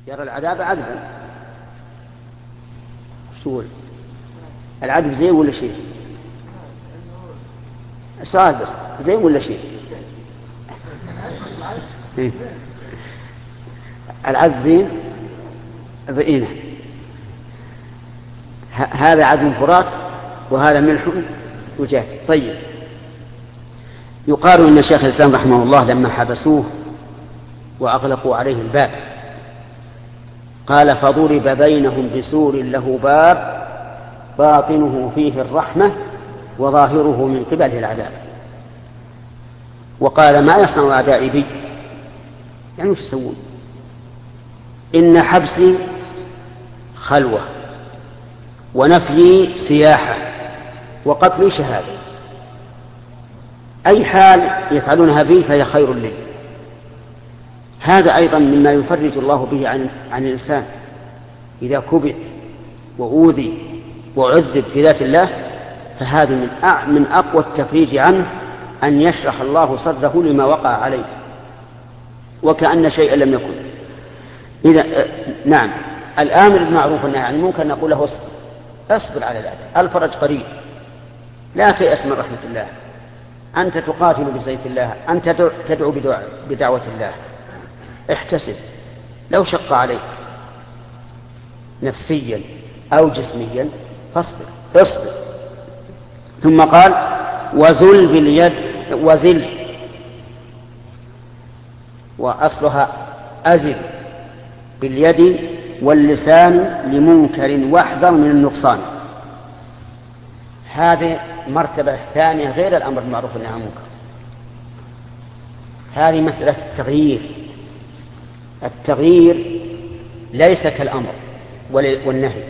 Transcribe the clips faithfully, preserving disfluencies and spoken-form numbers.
يرى العذاب عذبا. شو العذب زين ولا شيء؟ السؤال بس زين ولا شيء؟ العذب زين بإينه. هذا عذب فرات وهذا ملح وجاج. طيب، يقال إن شيخ الإسلام رحمه الله لما حبسوه وأغلقوا عليه الباب قال: فضرب بينهم بسور له باب باطنه فيه الرحمة وظاهره من قبله العذاب. وقال: ما يصنع أعدائي بي؟ يعني وش يسوون؟ إن حبسي خلوة ونفيي سياحة وقتلي شهادة. أي حال يفعلونها بي فهي خير لي. هذا أيضا مما يفرج الله به عن, عن الإنسان إذا كبت وأوذي وعذب في ذات الله، فهذا من, من أقوى التفريج عنه أن يشرح الله صدره لما وقع عليه وكأن شيئا لم يكن. إذا نعم، الآمر بالمعروف والنهي عن المنكر نقول له اصبر اصبر على الأذى، الفرج قريب، لا تيأس من رحمة الله، أنت تقاتل بسيف الله، أنت تدعو بدعوة الله، احتسب. لو شق عليك نفسيا أو جسميا فاصبر اصبر. ثم قال: وزل باليد، وزل وأصلها أزل باليد واللسان لمنكر واحذر من النقصان. هذه مرتبة ثانية غير الأمر بالمعروف والنهي عن المنكر. هذه مسألة التغيير. التغيير ليس كالأمر والنهي.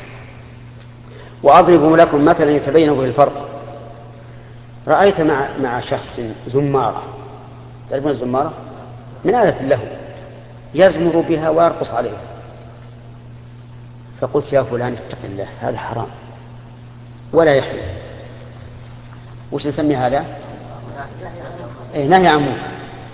وأضرب لكم مثلا يتبين به الفرق. رأيت مع مع شخص زمارة، تعرفون الزمارة؟ من آلة اللهو، يزمر بها ويرقص عليها، فقلت: يا فلان اتق الله، هذا حرام ولا يحل. وش نسمي هذا؟ إيه، نهي عن منكر.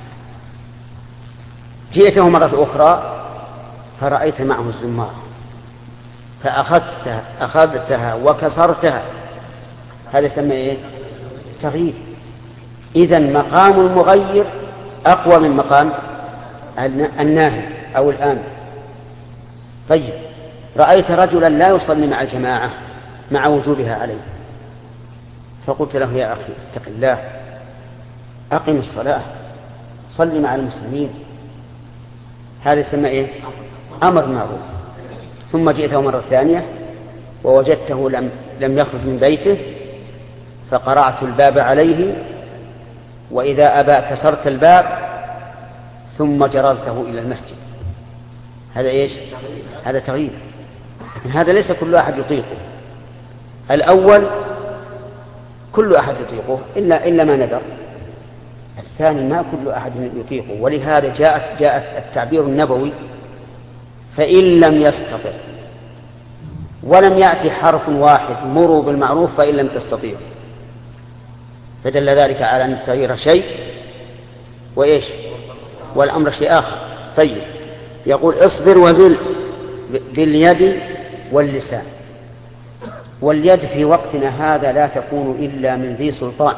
جئته مرة أخرى فرأيت معه الزمارة فأخذتها أخذتها وكسرتها، هذا يسمى إيه؟ تغيير. إذن مقام المغير أقوى من مقام الناهي أو الآمر. طيب، رأيت رجلا لا يصلي مع الجماعة مع وجوبها عليه، فقلت له: يا أخي اتق الله، أقم الصلاة، صل مع المسلمين. هذا يسمى إيه؟ أمر معروف. ثم جئته مرة ثانية ووجدته لم, لم يخرج من بيته، فقرعت الباب عليه، وإذا أبى كسرت الباب ثم جررته إلى المسجد. هذا إيش؟ هذا تغيير. هذا ليس كل أحد يطيقه. الأول كل أحد يطيقه إلا, إلا ما ندر. الثاني ما كل أحد يطيقه، ولهذا جاءت, جاءت التعبير النبوي: فإن لم يستطع. ولم يأتي حرف واحد: مروا بالمعروف فإن لم تستطيعوا. فدل ذلك على أن التغيير شيء وإيش؟ والأمر شيء آخر. طيب، يقول: اصبر وزل باليد واللسان. واليد في وقتنا هذا لا تكون إلا من ذي سلطان،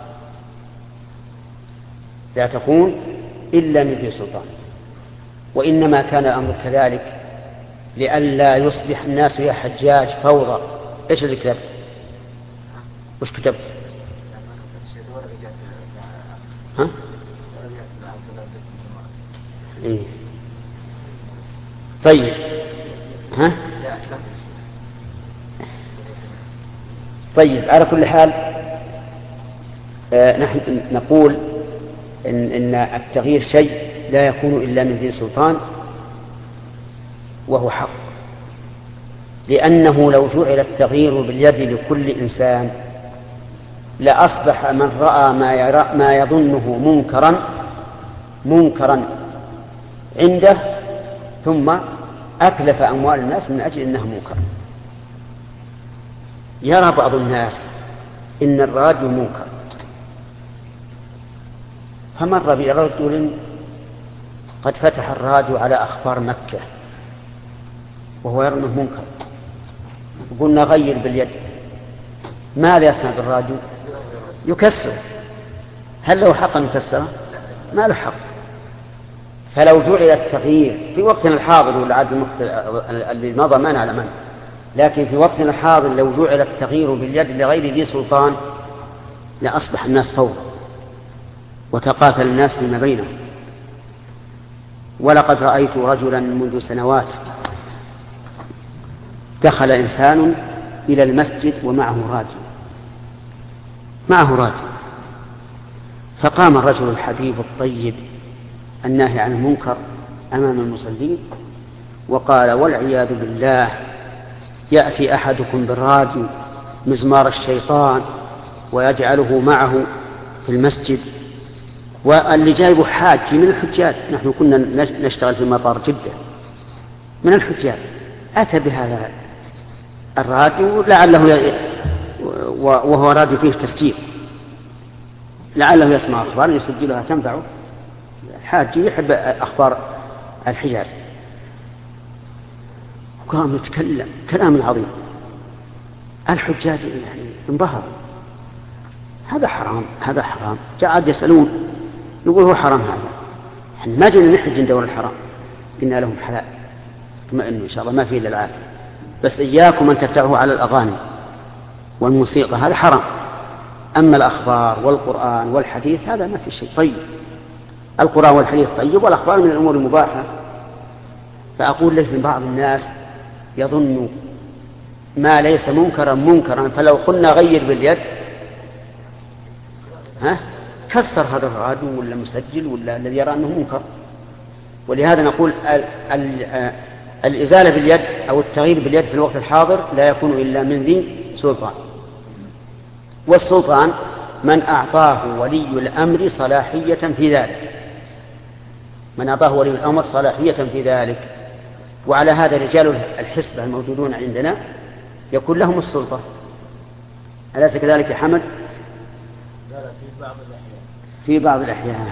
لا تكون إلا من ذي سلطان. وإنما كان الأمر كذلك لئلا يصبح الناس يا حجاج فوضى. إيش اللي كتبت؟ وش كتبت؟ ها؟ إيه. طيب، ها؟ طيب، على كل حال آه نحن نقول إن, إن التغيير شيء لا يكون إلا من ذي سلطان، وهو حق، لأنه لو جعل التغيير باليد لكل إنسان لأصبح من رأى ما, يرى ما يظنه منكرا منكرا عنده ثم أتلف أموال الناس من أجل أنه منكر. يرى بعض الناس إن الراديو منكر، فمر برجل قد فتح الراديو على أخبار مكة وهو يرى أنه منكر، قلنا غير باليد، ماذا يصنع بالراديو؟ يكسر. هل له حق أن يكسره؟ ما له حق. فلو جعل التغيير في وقتنا الحاضر والعاد اللي مضى ما نعلم عنه، لكن في وقتنا الحاضر لو جعل التغيير باليد لغير ذي سلطان لأصبح الناس فوضى وتقاتل الناس فيما بينهم. ولقد رأيت رجلا منذ سنوات دخل إنسان إلى المسجد ومعه راديو معه راديو فقام الرجل الحبيب الطيب الناهي عن المنكر أمام المصلين وقال: والعياذ بالله، يأتي أحدكم بالراديو مزمار الشيطان ويجعله معه في المسجد، واللي جايبه حاج من الحجاج، نحن كنا نشتغل في مطار جدة من الحجاج، أتى بهذا الراديو لعله ي... وهو راديو فيه تسجيل، لعله يسمع أخبار يسجلها تنفعه. الحاج يحب أخبار الحجاج، وقام يتكلم كلام عظيم. الحجاج يعني انبهر، هذا حرام هذا حرام. قاعد يسألون يقول هو حرام هذا، احنا ما جينا نحج ندور الحرام، قلنا لهم حلال اطمئنوا إن شاء الله ما فيه إلا العافية، بس إياكم أن تفتحوا على الأغاني والموسيقى، هذا حرام. أما الأخبار والقرآن والحديث هذا ما في شيء. طيب، القرآن والحديث طيب، والأخبار من الأمور المباحة. فأقول لك من بعض الناس يظن ما ليس منكرا منكرا، فلو قلنا غير باليد ها كسر هذا الراديو ولا مسجل ولا الذي يرى أنه منكر. ولهذا نقول ال ال الإزالة باليد أو التغيير باليد في الوقت الحاضر لا يكون إلا من ذي سلطان، والسلطان من أعطاه ولي الأمر صلاحية في ذلك، من أعطاه ولي الأمر صلاحية في ذلك. وعلى هذا رجال الحسبة الموجودون عندنا يكون لهم السلطة، أليس كذلك يا حمد؟ في بعض الأحيان في بعض الأحيان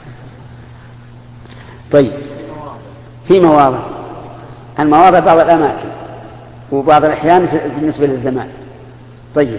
طيب، في مواضع المواضع بعض الأماكن وبعض الأحيان بالنسبة للزمان. طيب،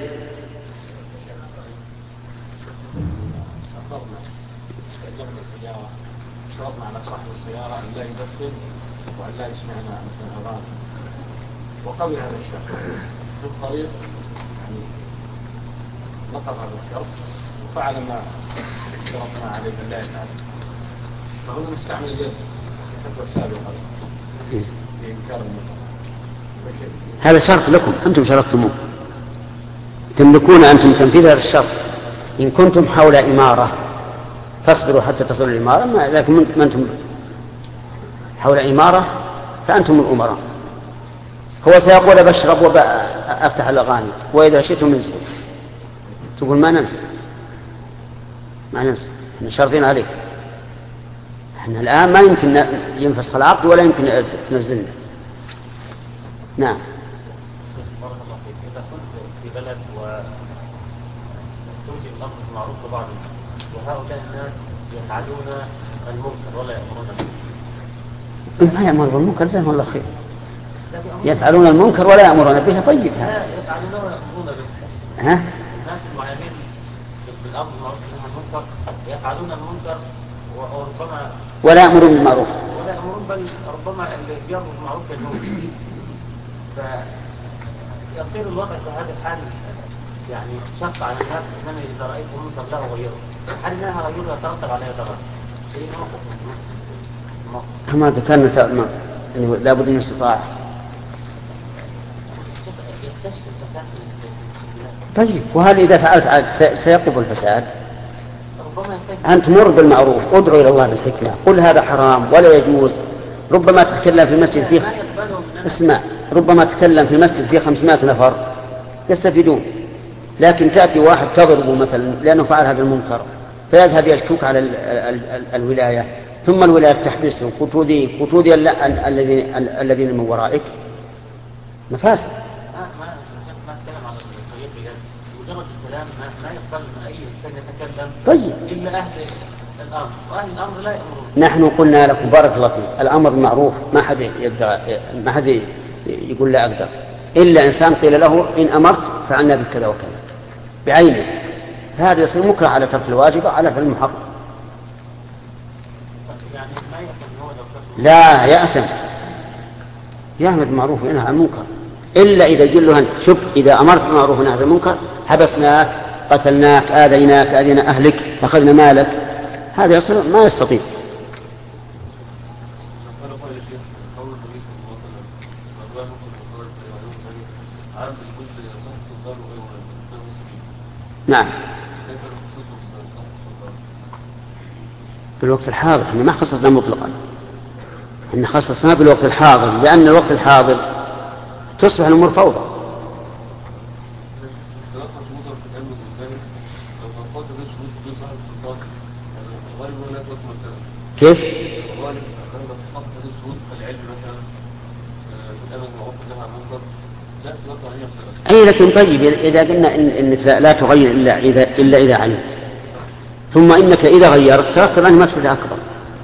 شرطنا على صاحب السيارة أن لا يدخن وأن لا يسمعنا مثل الأغاني، وقبل هذا الشرط في الطريق يعني نقض هذا الشرط وفعل ما شرطنا عليه من لا يفعل، فهنا نستعمل اليد الفتوى السابقة في إنكار المنكر. هذا شرط لكم، أنتم شرطتموه، تملكون أنتم تنفيذ هذا الشرط. إن كنتم حول إمارة فاصبروا حتى تصلوا الإمارة، لكن من أنتم حول إمارة فأنتم الأمراء. هو سيقول بشرب وأفتح الأغاني وإذا شئتم ننزل، تقول ما ننزل ما ننزل احنا شرطين عليك، احنا الآن ما يمكن ينفسخ العقد ولا يمكن تنزلنا. نعم. بارك الله فيك. إذا كنت في بلد وتوجد الأمر بالمعروف لبعض الناس وهؤلاء الناس يفعلون المنكر ولا يأمرون به، ما يأمر بالمنكر جزاهم الله خير، يفعلون المنكر ولا يأمرون به. طيب، لا يفعلون ويأمرون به. ها؟ الناس المعينين بالأمر بالمعروف والمنكر يفعلون المنكر وربما ولا يأمرون بالمعروف ولا يأمرون، بل ربما اللي يأمر بالمعروف ينهون. فيصير الوضع في هذا الحال يعني شق على الناس، انما اذا رايت منكر له غيره، هل انها غيره يترتب عليها ضرر؟ ايه موقف؟ كما ذكرنا انه لابد من استطاعه. يكتشف الفساد. طيب، وهل اذا فعلت عاد سيقب الفساد؟ ربما انت مر بالمعروف، ادعو الى الله بالحكمه، قل هذا حرام ولا يجوز. ربما تتكلم في مسجد فيه اسمع ربما تتكلم في مسجد فيه خمسمائة نفر يستفيدون، لكن تأتي واحد تضربه مثلا لأنه فعل هذا المنكر فيذهب يشكوك على ال ال ال الولاية، ثم الولاية تحبسه قطودي قطودي الذين الذين من ورائك مفاسد. ما ما ما اتكلم على الطريق بجد، مجرد الكلام ما ما يقبل من أي إنسان يتكلم طيب إلا أهل الأمر، وأهل الأمر لا يأمرون. نحن قلنا لكم بارك الله فيك، الأمر المعروف ما حد يدعى ما حد يقول لا أقدر، إلا إنسان قيل له إن أمرت فعلنا بكذا وكذا بعينه، هذا يصير مكره على ترك الواجب على فعل المحرم. لا يأثم، يأمر بالمعروف وينهى عن المنكر، إلا إذا يقول له أنت شوف إذا أمرت بالمعروف ونهى عن المنكر حبسناك، قتلناك، آذيناك، آذينا أهلك، أخذنا مالك، هذا يصير ما يستطيع. نعم بالوقت الحاضر، احنا ما خصصنا مطلقا، احنا خصصنا بالوقت الحاضر لأن الوقت الحاضر تصبح الأمور فوضى. كيف؟ أي لكن طيب إذا قلنا إن إنك لا تغير إلا إذا إلا إذا علمت، ثم إنك إذا غيرت ترتب عنه مفسدة أكبر.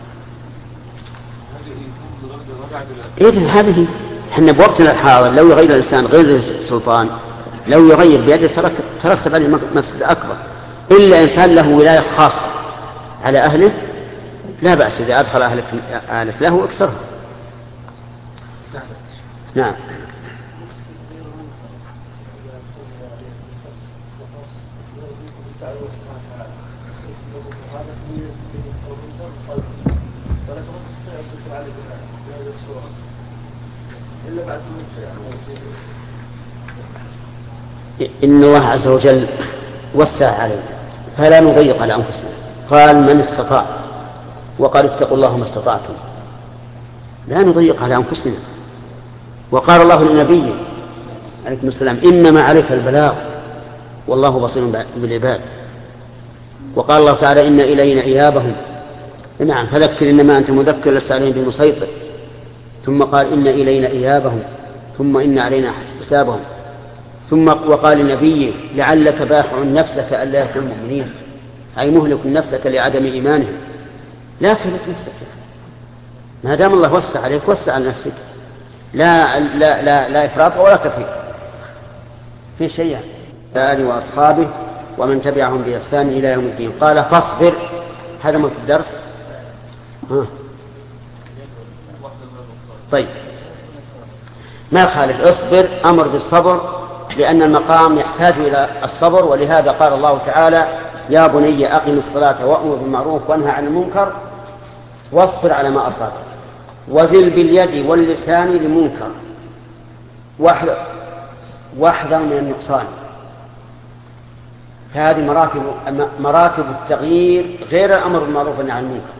إذن هذه إحنا بوقتنا الحاضر لو يغير الإنسان غير السلطان، لو يغير بيده ترتب عليه مفسدة أكبر، إلا إنسان له ولاية خاصة على أهله لا بأس إذا أدخل أهلك, أهلك له اكسره. نعم إن الله عز وجل وسع علينا فلا نضيق على أنفسنا، قال من استطاع، وقال اتقوا الله ما استطعتم، لا نضيق على أنفسنا. وقال الله للنبي عليكم السلام إنما عليك البلاغ والله بصير بالعباد. وقال الله تعالى إن إلينا إيابهم، نعم فذكر إنما أنت مذكر لست عليهم بمسيطر. ثم قال إن إلينا إيابهم ثم إن علينا حسابهم. ثم وقال للنبي لعلك باخع نفسك ألا يكونوا مؤمنين، أي مهلك نفسك لعدم إيمانهم. لا تهلك نفسك ما دام الله وسع عليك، وسع على نفسك، لا لا لا, لا إفراط ولا تفريط في شيء. آله وأصحابه ومن تبعهم بإحسان إلى يوم الدين. قال فاصبر، هذا ما في الدرس. ها. طيب ما خالف، اصبر أمر بالصبر لأن المقام يحتاج إلى الصبر، ولهذا قال الله تعالى يا بني أقم الصلاة وأمر بالمعروف وانهى عن المنكر واصبر على ما أصابك وزل باليد واللسان لمنكر واحذر واحذر من النقصان. فهذه مراتب مراتب التغيير غير الأمر بالمعروف والنهي عن المنكر.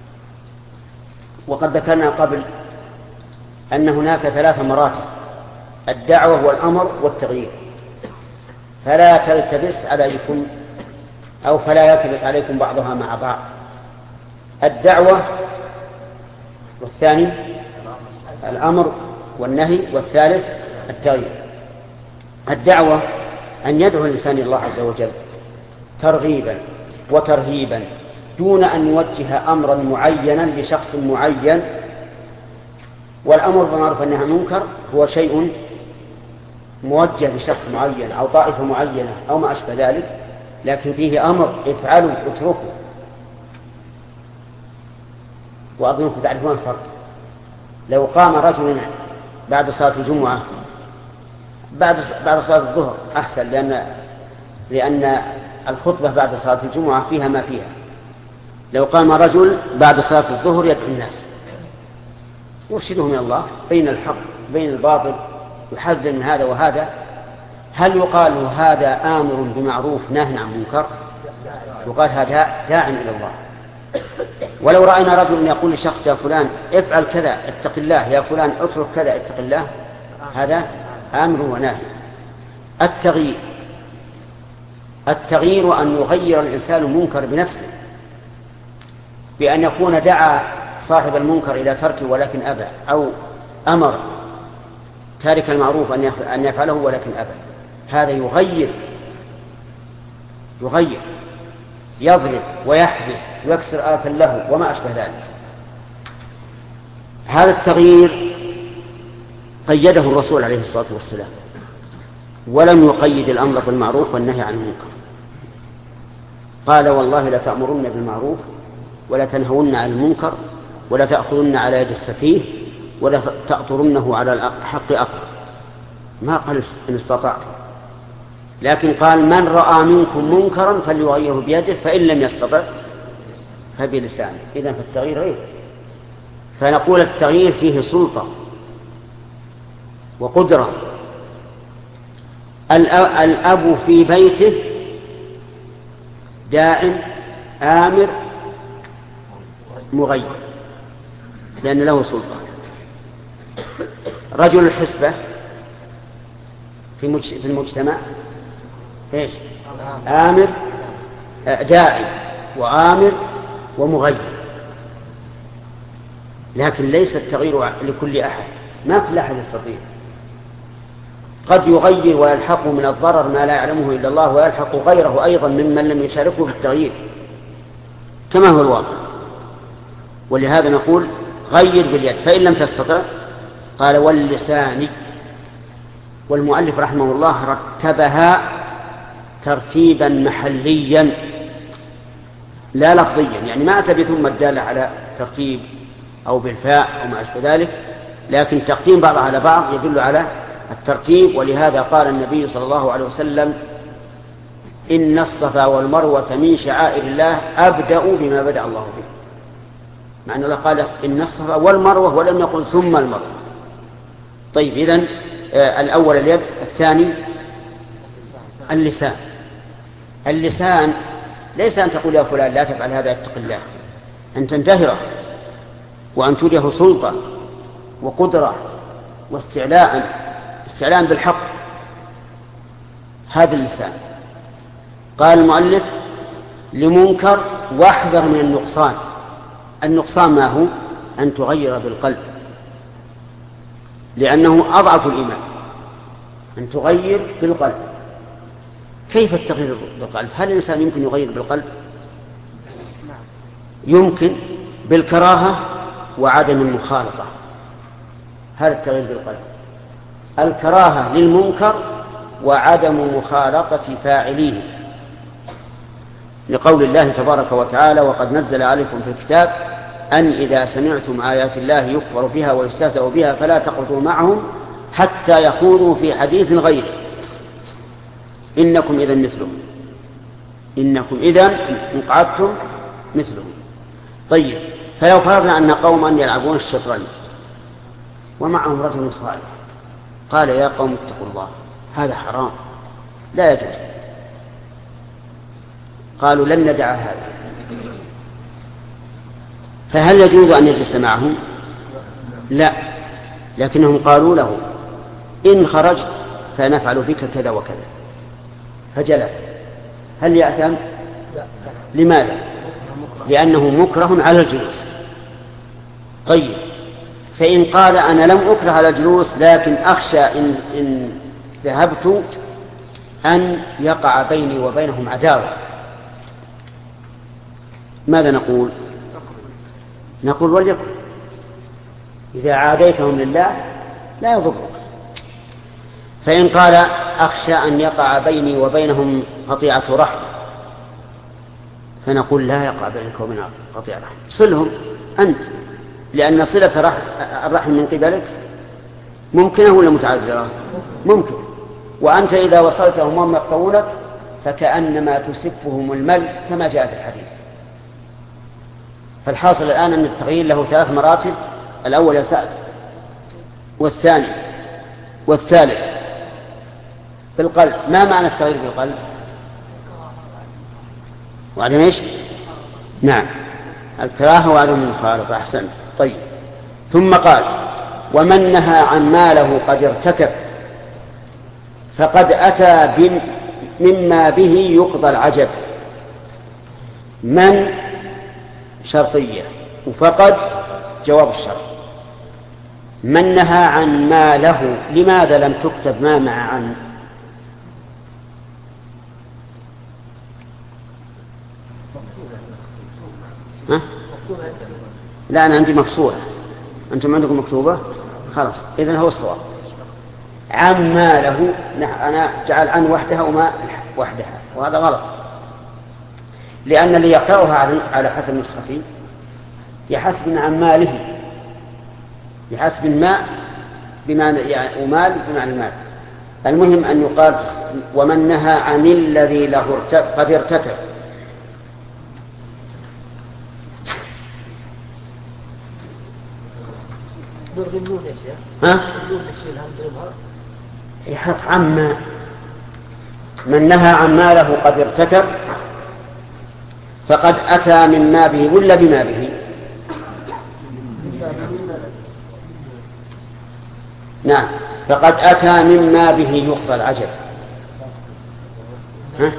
وقد ذكرنا قبل أن هناك ثلاث مراتب: الدعوة والأمر والتغيير، فلا تلتبس عليكم أو فلا يلتبس عليكم بعضها مع بعض. الدعوة، والثاني الأمر والنهي، والثالث التغيير. الدعوة أن يدعو الإنسان إلى الله عز وجل ترغيبا وترهيبا دون أن يوجه أمرا معينا لشخص معين. والأمر بالمعروف والنهي عن المنكر هو شيء موجه لشخص معين أو طائفة معينة أو ما أشبه ذلك، لكن فيه أمر افعلوا اتركوا. وأظنكم تعرفون الفرق. لو قام رجل بعد صلاة الجمعة بعد بعد صلاة الظهر أحسن، لأن لأن الخطبة بعد صلاة الجمعة فيها ما فيها. لو قام رجل بعد صلاة الظهر يدعو الناس يرشدهم إلى الله بين الحق بين الباطل، يحذر من هذا وهذا، هل يقال هذا آمر بمعروف ناهي عن منكر؟ يقال هذا داع إلى الله. ولو رأينا رجل يقول لشخص يا فلان افعل كذا اتق الله، يا فلان اترك كذا اتق الله، هذا آمر وناهي. التغيير التغيير أن يغير الإنسان المنكر بنفسه، بأن يكون دعا صاحب المنكر إلى تركه ولكن أبى، أو أمر تارك المعروف أن يفعله ولكن أبى. هذا يغير يغير يضرب ويحبس ويكسر آلة له وما أشبه ذلك. هذا التغيير قيده الرسول عليه الصلاة والسلام، ولم يقيد الأمر بالمعروف والنهي عن المنكر. قال والله لتأمرن بالمعروف ولا تنهون عن المنكر ولا تأخذن على يد السفيه ولا تأطرنه على الحق أقرب. ما قال إن استطعت، لكن قال من رأى منكم منكرا فليغيره بيده فإن لم يستطع فبلسانه. إذن فالتغيير غير. فنقول التغيير فيه سلطة وقدرة. الأب في بيته داع آمر مغير لأن له سلطة. رجل الحسبة في المجتمع إيش؟ آمر داعي وآمر ومغير، لكن ليس التغيير لكل أحد، ما كل أحد يستطيع. قد يغير ويلحق من الضرر ما لا يعلمه إلا الله ويلحق غيره أيضا ممن لم يشاركه في التغيير كما هو الواقع. ولهذا نقول غير باليد فإن لم تستطع. قال واللسان. والمؤلف رحمه الله رتبها ترتيبا محليا لا لفظيا، يعني ما أتى بثم الدالة على ترتيب أو بالفاء أو ما أشبه ذلك، لكن تقديم بعضها على بعض يدل على الترتيب. ولهذا قال النبي صلى الله عليه وسلم إن الصفا والمروة من شعائر الله أبدأ بما بدأ الله به. مع أن الله قال إن الصفا والمروة ولم يقل ثم المروة. طيب إذن آه الأول اليد، الثاني اللسان. اللسان ليس أن تقول يا فلان لا تفعل هذا اتق الله، أن تنتهره وأن تريه سلطة وقدرة واستعلاء استعلاء بالحق. هذا اللسان. قال المؤلف لمنكر واحذر من النقصان. النقصان ما هو؟ أن تغير بالقلب، لأنه أضعف الإيمان. أن تغير بالقلب. كيف التغيير بالقلب؟ هل الإنسان يمكن يغير بالقلب؟ يمكن بالكراهة وعدم المخالطة. هذا التغيير بالقلب. الكراهة للمنكر وعدم مخالطة فاعليه، لقول الله تبارك وتعالى وقد نزل عليكم في الكتاب أن إذا سمعتم آيات الله يكفر بها ويستهزأ بها فلا تقعدوا معهم حتى يخوضوا في حديث غيره إنكم إذن مثلهم إنكم إذن إن قعدتم مثلهم. طيب فلو فرضنا أن قوما يلعبون الشطرنج ومعهم رجل صالح قال يا قوم اتقوا الله هذا حرام لا يجوز، قالوا لن ندع هذا، فهل يجوز أن يجلس معهم؟ لا، لكنهم قالوا له إن خرجت فنفعل بك كذا وكذا، فجلس. هل يأثم؟ لماذا؟ لأنه مكره على الجلوس. طيب فإن قال أنا لم أكره على الجلوس لكن أخشى إن, إن ذهبت أن يقع بيني وبينهم عداوة، ماذا نقول؟ نقول وليكن إذا عاديتهم لله لا يضرك. فإن قال أخشى أن يقع بيني وبينهم قطيعة رحم فنقول لا يقع بينك وبين قطيعة رحم، صلهم أنت، لأن صلة الرحم من قبلك ممكنة ولا متعذرة؟ ممكن. وأنت إذا وصلتهم وهم يقطعونك فكأنما تسفهم المل كما جاء في الحديث. فالحاصل الآن أن التغيير له ثلاث مراتب، الأول يسأل والثاني والثالث بالقلب. ما معنى التغيير بالقلب؟ وعدم ايش؟ نعم الكراهة وعدم المخالطة. أحسن. طيب ثم قال ومن نهى عن ما له قد ارتكب فقد أتى مما به يقضى العجب. من شرطية وفقد جواب الشرط. من نهى عن ما له، لماذا لم تكتب ما مع عن؟ ها؟ لا أنا عندي مفصولة، أنتم عندكم مكتوبة، خلاص إذن هو الصواب. عن ماله، أنا جعل عن وحدها وما وحدها، وهذا غلط، لأن اللي يقرأها على حسب نسختي يحسب عن ماله، يحسب الماء بمعنى يعني ومال بمعنى المال. المهم أن يقال ومن نهى عن الذي له قد ارتفع. ها؟ يحط عما من نهى عن ماله قد ارتكب فقد أتى من ما به ولا بما به؟ نعم، فقد أتى مما به يقضى العجب. ها؟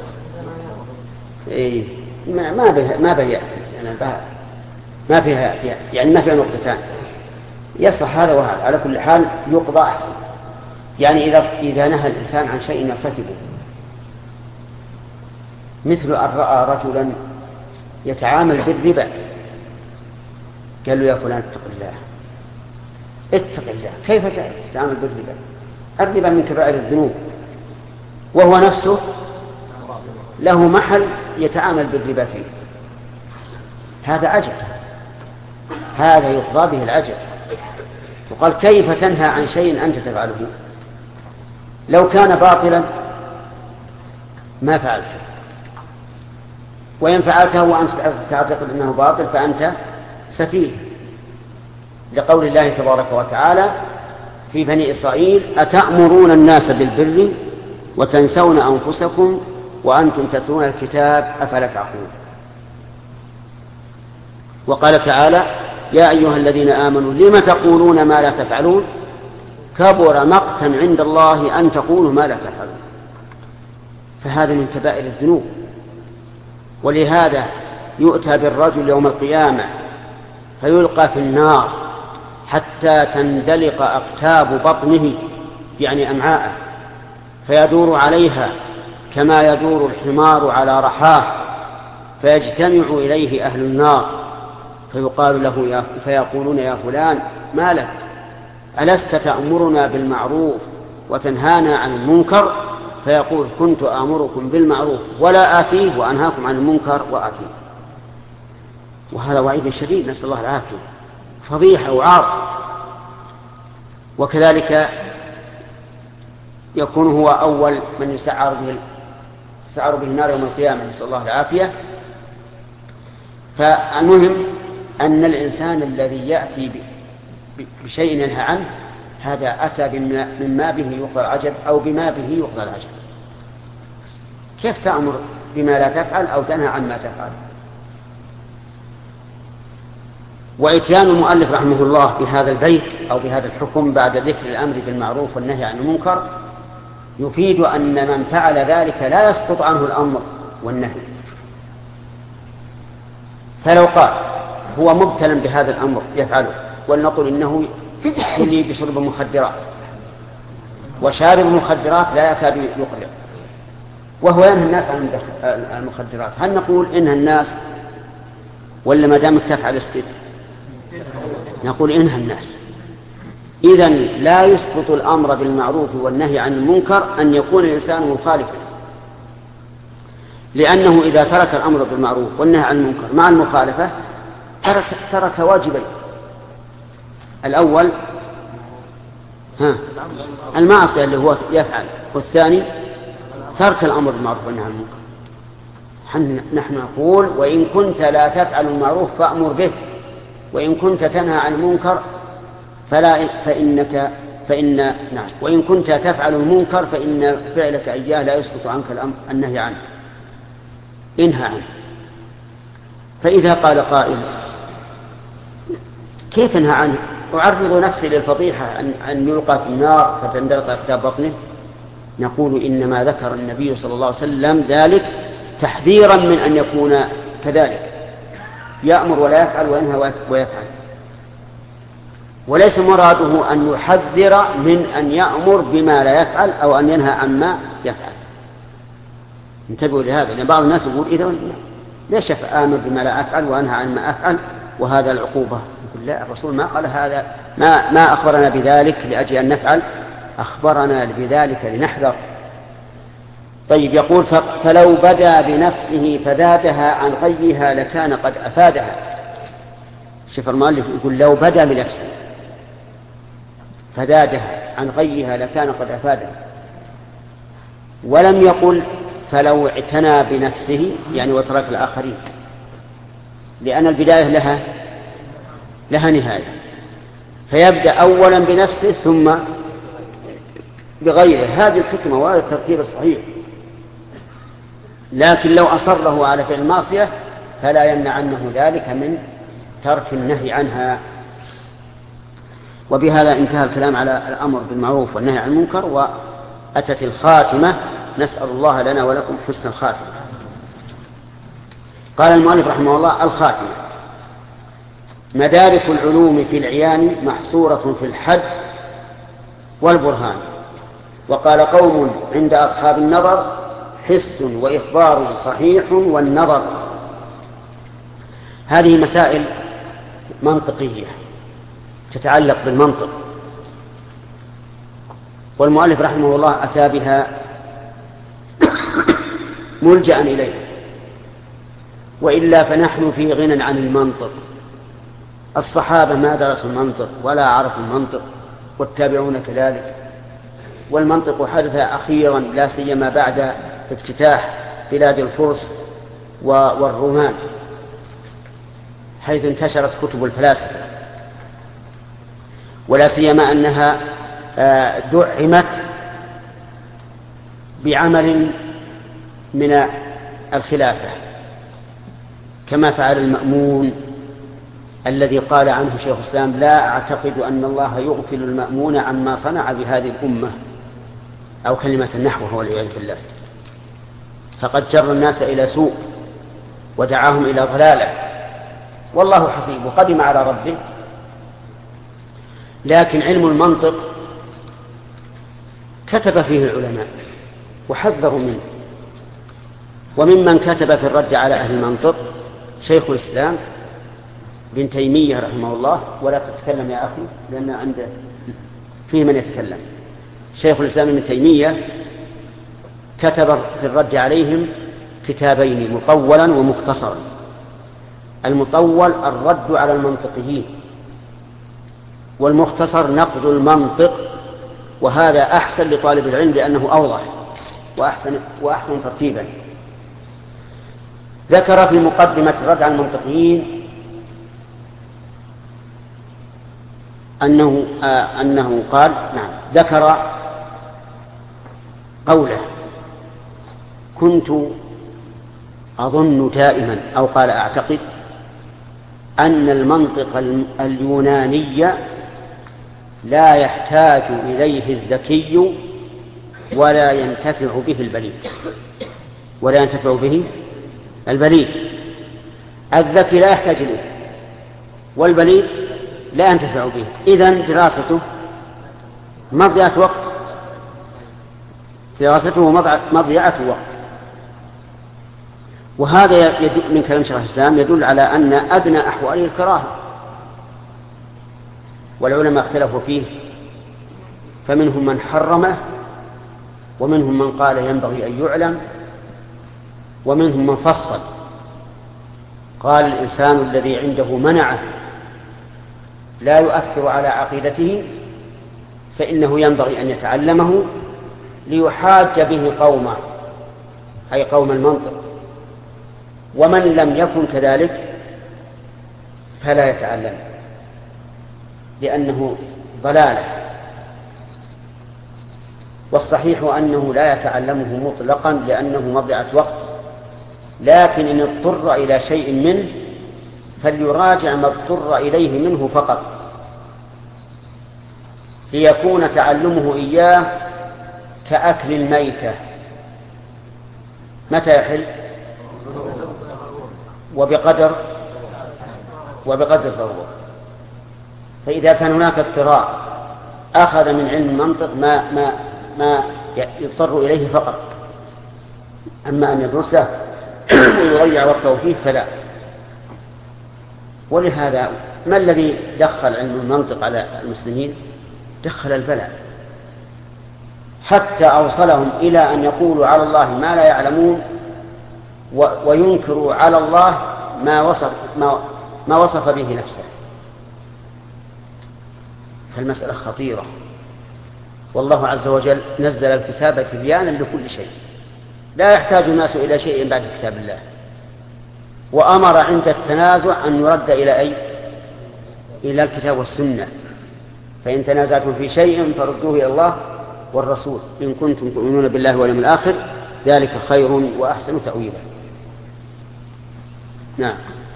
إيه ما به ما به يعني ما فيها يعني ما فيها نقطتان، يصح هذا وهذا. على كل حال يقضى أحسن. يعني إذا إذا نهى الإنسان عن شيء يرتكبه، مثل أن رأى رجلا يتعامل بالربا قال له يا فلان اتق الله اتق الله، كيف تتعامل بالربا؟ الربا من كبائر الذنوب، وهو نفسه له محل يتعامل بالربا فيه. هذا عجب، هذا يقضى به العجب. وقال كيف تنهى عن شيء أنت تفعله؟ لو كان باطلا ما فعلته، وإن فعلته وأنت تعتقد أنه باطل فأنت سفيه، لقول الله تبارك وتعالى في بني إسرائيل أتأمرون الناس بالبر وتنسون أنفسكم وأنتم تتلون الكتاب أفلا تعقلون. وقال تعالى يا أيها الذين آمنوا لم تقولون ما لا تفعلون كبر مقتا عند الله أن تقولوا ما لا تفعلون. فهذا من كبائر الذنوب، ولهذا يؤتى بالرجل يوم القيامة فيلقى في النار حتى تندلق أقتاب بطنه يعني أمعاءه، فيدور عليها كما يدور الحمار على رحاه، فيجتمع إليه أهل النار فيقال له يا فيقولون يا فلان ما لك ألست تأمرنا بالمعروف وتنهانا عن المنكر؟ فيقول كنت آمركم بالمعروف ولا آتيه وأنهاكم عن المنكر وآتيه. وهذا وعيد شديد، نسأل الله العافية، فضيحة وعار. وكذلك يكون هو أول من يستعار به يستعار به النار يوم القيامة، نسأل الله العافية. فالمهم أن الإنسان الذي يأتي بشيء ينهى عنه هذا أتى مما به يقضى العجب أو بما به يقضى العجب. كيف تأمر بما لا تفعل أو تنهى عن ما تفعل؟ وإتيان المؤلف رحمه الله بهذا البيت أو بهذا الحكم بعد ذكر الأمر بالمعروف والنهي عن المنكر يفيد أن من فعل ذلك لا يسقط عنه الأمر والنهي. فلو قال هو مبتلا بهذا الأمر يفعله، ولنقل إنه يلي بشرب المخدرات، وشارب المخدرات لا يكاد يقلع، وهو ينهى الناس عن المخدرات، هل نقول إنهى الناس ولا ما دامك تفعل الست؟ نقول إنهى الناس. إذن لا يسقط الأمر بالمعروف والنهي عن المنكر أن يكون الإنسان مخالفا، لأنه إذا ترك الأمر بالمعروف والنهي عن المنكر مع المخالفة ترك, ترك واجبين. الأول ها المعصية اللي هو يفعل، والثاني ترك الأمر بالمعروف والنهي عن المنكر. نحن نقول وإن كنت لا تفعل المعروف فأمر به، وإن كنت تنهى عن المنكر فلا فإنك فإن نعم وإن كنت تفعل المنكر فإن فعلك إياه لا يسقط عنك النهي عنه، انهى عنه. فإذا قال قائل كيف انهى عنه؟ أعرض نفسي للفضيحة أن يلقى في النار فتندلق أقتاب بطنه. نقول إنما ذكر النبي صلى الله عليه وسلم ذلك تحذيرا من أن يكون كذلك، يأمر ولا يفعل وينهى ويفعل، وليس مراده أن يحذر من أن يأمر بما لا يفعل أو أن ينهى عما يفعل. انتبهوا لهذا، لأن بعض الناس يقول إذا ليش آمر بما لا أفعل وأنهى عن ما أفعل وهذا العقوبة؟ يقول لا، الرسول ما قال هذا، ما, ما أخبرنا بذلك لأجل أن نفعل أخبرنا بذلك لنحذر. طيب يقول فلو بدا بنفسه فزادها عن غيها لكان قد أفادها. شوف المؤلف يقول لو بدا بنفسه فزادها عن غيها لكان قد أفادها، ولم يقل فلو اعتنى بنفسه يعني وترك الآخرين، لأن البداية لها لها نهاية، فيبدأ أولا بنفسه ثم بغيره. هذه الحكمة وهذا الترتيب الصحيح. لكن لو أصره على فعل المعصية فلا يمنعنه ذلك من ترك النهي عنها. وبهذا انتهى الكلام على الأمر بالمعروف والنهي عن المنكر، وأتت الخاتمة. نسأل الله لنا ولكم حسن الخاتمة. قال المؤلف رحمه الله: الخاتمة مدارك العلوم في العيان محصورة في الحد والبرهان. وقال قوم عند أصحاب النظر: حس وإخبار صحيح والنظر. هذه مسائل منطقية تتعلق بالمنطق، والمؤلف رحمه الله أتى بها ملجأ إليه، وإلا فنحن في غنى عن المنطق. الصحابة ما درسوا المنطق ولا عرفوا المنطق، والتابعون كذلك. والمنطق حدث أخيرا لا سيما بعد افتتاح بلاد الفرس والرومان، حيث انتشرت كتب الفلاسفة، ولا سيما أنها دعمت بعمل من الخلافة، كما فعل المأمون الذي قال عنه شيخ الإسلام: لا أعتقد أن الله يغفل المأمون عما صنع بهذه الأمة، أو كلمة نحوه والعياذ بالله. فقد جر الناس إلى سوء ودعاهم إلى ضلالة، والله حسيب وقدم على ربه. لكن علم المنطق كتب فيه العلماء وحذروا منه، وممن كتب في الرد على أهل المنطق شيخ الإسلام ابن تيمية رحمه الله. ولا تتكلم يا أخي لأن عنده فيه من يتكلم. شيخ الإسلام ابن تيمية كتب في الرد عليهم كتابين: مطولا ومختصرا. المطول الرد على المنطقيين، والمختصر نقد المنطق، وهذا أحسن لطالب العلم لأنه أوضح وأحسن, وأحسن ترتيبا. ذكر في مقدمة الرد على المنطقيين أنه, آه أنه قال نعم ذكر قوله: كنت أظن دائما، أو قال أعتقد، أن المنطق اليوناني لا يحتاج إليه الذكي ولا ينتفع به البليد ولا ينتفع به البليد. الذكي لا يحتاج إليه والبليد لا ينتفع به، إذن دراسته مضيعة وقت، دراسته مضيعة وقت. وهذا من كلام شيخ الإسلام يدل على أن أدنى أحواله الكراهة، والعلماء اختلفوا فيه، فمنهم من حرمه، ومنهم من قال ينبغي أن يعلم، ومنهم من فصل قال الإنسان الذي عنده منعه لا يؤثر على عقيدته فإنه ينبغي أن يتعلمه ليحاج به قومه، أي قوم المنطق. ومن لم يكن كذلك فلا يتعلم لأنه ضلالة. والصحيح أنه لا يتعلمه مطلقا لأنه مضيعة وقت، لكن إن اضطر إلى شيء منه فليراجع ما اضطر إليه منه فقط، ليكون تعلمه إياه كأكل الميتة. متى يحل؟ وبقدر وبقدر الضرورة. فإذا كان هناك اضطرار أخذ من علم المنطق ما ما ما يضطر إليه فقط، أما أن يدرسه ويضيع وقته فيه فلا. ولهذا ما الذي دخل علم المنطق على المسلمين؟ دخل البلاء، حتى أوصلهم إلى أن يقولوا على الله ما لا يعلمون وينكروا على الله ما وصف, ما ما وصف به نفسه. فالمسألة خطيرة، والله عز وجل نزل الكتاب تبيانا لكل شيء، لا يحتاج الناس إلى شيء بعد كتاب الله، وأمر عند التنازع أن يرد إلى أي؟ إلى الكتاب والسنة. فإن تنازعتم في شيء فردوه إلى الله والرسول إن كنتم تؤمنون بالله واليوم الآخر ذلك خير وأحسن تأويلا. نعم.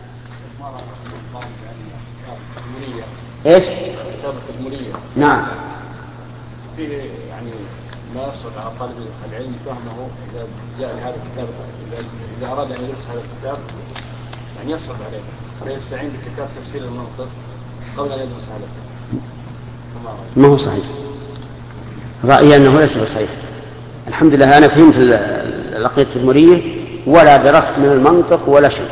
ايش؟ كتابة التدمرية. نعم. فيه يعني ما يصعب على طالب العلم فهمه إذا جاء لهذا الكتاب، إذا أراد أن يدرس هذا الكتاب يعني يصعب عليه فيستعين بكتاب تفسير المنطق قبل أن يدرس هذا الكتاب. ما هو صحيح، رأيي أنه ليس بصحيح. الحمد لله أنا فهمت العقيدة التدمرية ولا درست من المنطق ولا شيء.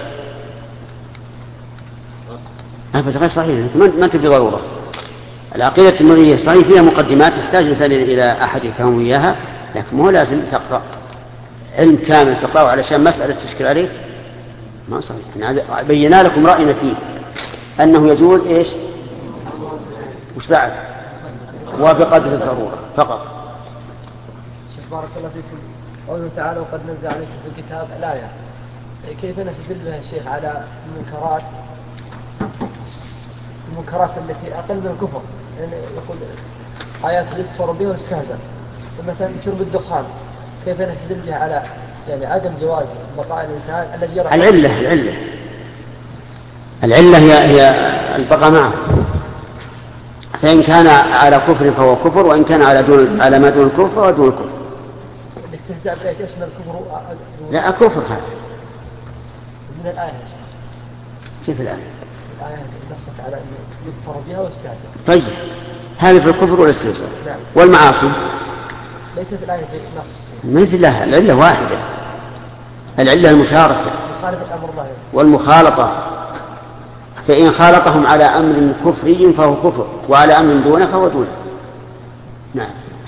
أبدا غير صحيح، ما أنت بضرورة. العقيدة التدمرية صحيح فيها مقدمات يحتاج الإنسان إلى أحد يفهمه إياها، لكن مو لازم تقرأ علم كامل تقرأه علشان مسألة تشكل عليه، ما صحيح. بينا لكم رأينا فيه أنه يجوز إيش وش بعد وبقدر الضرورة فقط. شيخ بارك الله فيكم، قوله تعالى وقد نزل عليكم في الكتاب الآية، كيف نستدل بها الشيخ على المنكرات المنكرات التي أقل من الكفر؟ يعني يقول آيات يكفر بها ويستهزأ، مثلا شرب الدخان كيف نستدل بها على يعني عدم جواز بقاء الإنسان الذي يرى العلة العلة العلة هي هي البقاء معه، فإن كان على كفر فهو كفر، وإن كان على دون على ما دون الكفر فهو دون الكفر. الاستهزاء بالآية يشمل الكفر؟ لا كفر هذا من الآية. كيف الآية؟ الآية نصت على أن يكفر بها واستهزاء. طيب هذا في الكفر والاستهزاء. نعم. والمعاصي ليس في الآية نص. ليس لها العلة واحدة، العلة المشاركة مخالفة أمر الله والمخالطة، فإن خالطهم على أمر كفري فهو كفر، وعلى أمر دونه فهو دونه. نعم.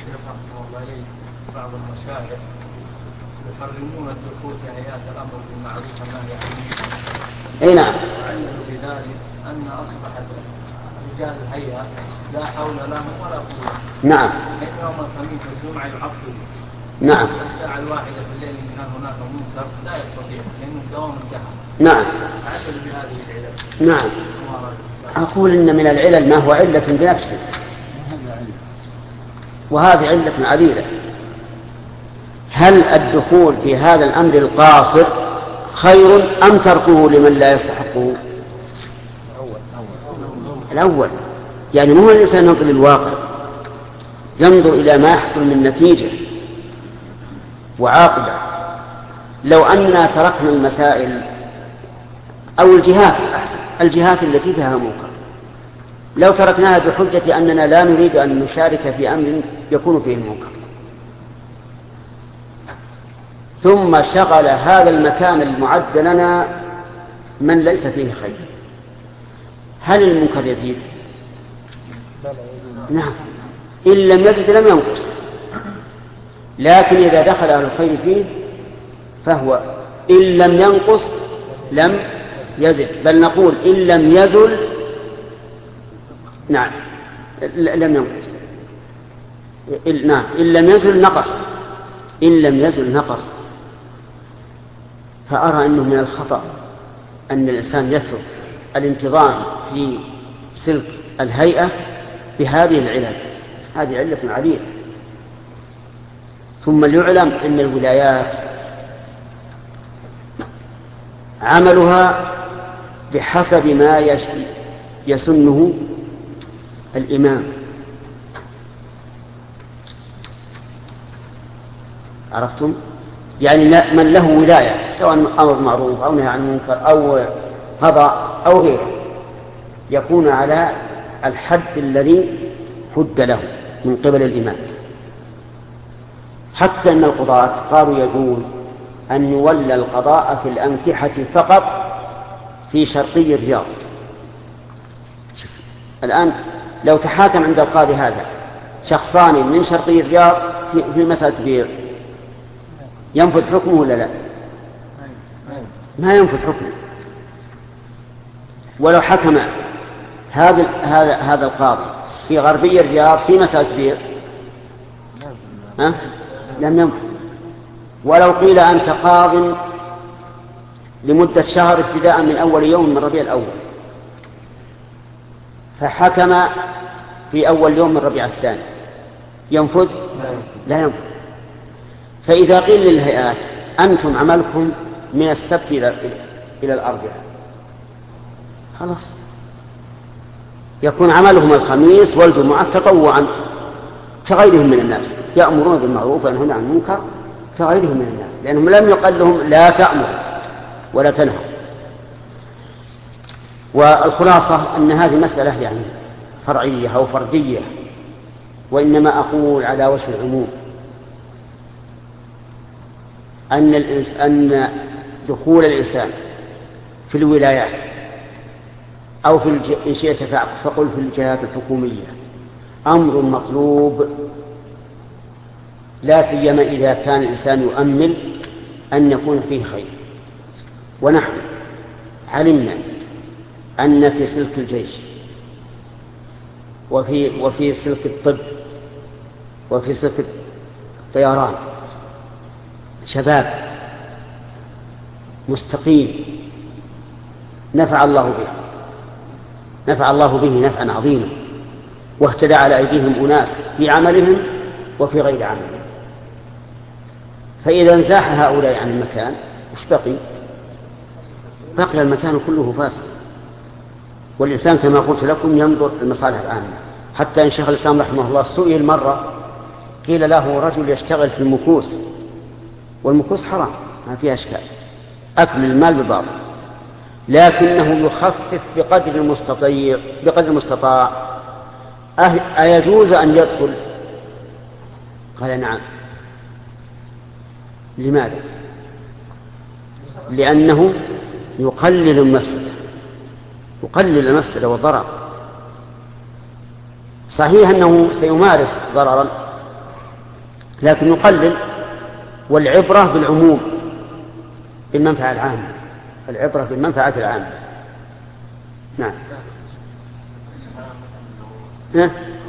بعض المشايخ يحرمون الدخول في هيئات الأمر بالمعروف والنهي عن المنكر. أي نعم. وعلّلوا بذلك أن أصبحت رجال الهيئة لا حول لهم ولا قوة. نعم. حين يوم الخميس والجمعة يعطل. نعم. الساعة الواحدة في الليل إن كان هناك منكر لا يستطيع لأنه الدوام انتهى. نعم. عدل بهذه العلل. نعم. أقول إن من العلل ما هو علة بنفسه، وهذه علة عديدة. هل الدخول في هذا الأمر القاصر خير أم تركه لمن لا يستحقه؟ الأول، يعني مو الإنسان ينظر للواقع، ينظر إلى ما يحصل من نتيجة وعاقبة. لو أننا تركنا المسائل أو الجهات أحسن الجهات التي فيها منكر، لو تركناها بحجة أننا لا نريد أن نشارك في أمر يكون فيه المنكر، ثم شغل هذا المكان المعد لنا من ليس فيه خير، هل المنكر يزيد؟ نعم، إن لم يزد لم ينقص. لكن إذا دخل أهل الخير فيه فهو إن لم ينقص لم يزد، بل نقول إن لم يزل نعم لم ينقص. نعم، إن لم يزل نقص، إن لم يزل نقص. فأرى أنه من الخطأ أن الإنسان يترك الانتظام في سلك الهيئة بهذه العلل، هذه علة عديدة. ثم ليعلم أن الولايات عملها بحسب ما يسنه الإمام. عرفتم؟ يعني من له ولاية سواء أمر معروف أو نهي عن منكر أو قضاء أو غيره يكون على الحد الذي حد له من قبل الإمام. حتى أن القضاة قالوا يجوز أن يولى القضاء في الأنكحة فقط في شرقي الرياض. الآن لو تحاكم عند القاضي هذا شخصان من شرقي الرياض في, في مسألة بيع ينفذ حكمه ولا لا؟ ما ينفذ حكمه. ولو حكم هذا هذا هذا القاضي في غربي الرياض في مسألة بيع ها؟ لم ينفذ. ولو قيل أنت قاض لمدة شهر ابتداء من أول يوم من ربيع الأول، فحكم في أول يوم من ربيع الثاني، ينفذ؟ لا ينفذ. فإذا قيل للهيئات أنتم عملكم من السبت إلى إلى الأربعاء، خلاص يكون عملهم الخميس والجمعة تطوعا كغيرهم من الناس، يأمرون بالمعروف وينهون عن المنكر كغيرهم من الناس، لأنهم لم يقل لهم لا تأمر ولا تنهى. والخلاصة أن هذه مسألة يعني فرعية أو فردية، وإنما أقول على وجه العموم أن, أن دخول الإنسان في الولايات أو في الج... إن شئت فقل في الجهات الحكومية أمر مطلوب، لا سيما إذا كان الإنسان يؤمل أن يكون فيه خير. ونحن علمنا أن في سلك الجيش وفي, وفي سلك الطب وفي سلك الطيران شباب مستقيم نفع الله به نفع الله به نفعا عظيما، واهتدى على أيديهم أناس في عملهم وفي غير عملهم. فإذا انزاح هؤلاء عن المكان وش بقي؟ بقي المكان كله فاسد. والإنسان كما قلت لكم ينظر للمصالح العامة. حتى إن شيخ الإسلام رحمه الله سئل مرة، قيل له رجل يشتغل في المكوس، والمكوس حرام ما فيها أشكال، أكل المال بباطل، لكنه يخفف بقدر المستطيع بقدر المستطاع، أيجوز أن يدخل؟ قال نعم. لماذا؟ لأنه يقلل المفسدة يقلل المفسدة والضرر. صحيح أنه سيمارس ضررا لكن يقلل، والعبرة بالعموم بالمنفعة العامة، العبرة بالمنفعة العامة. نعم. ها؟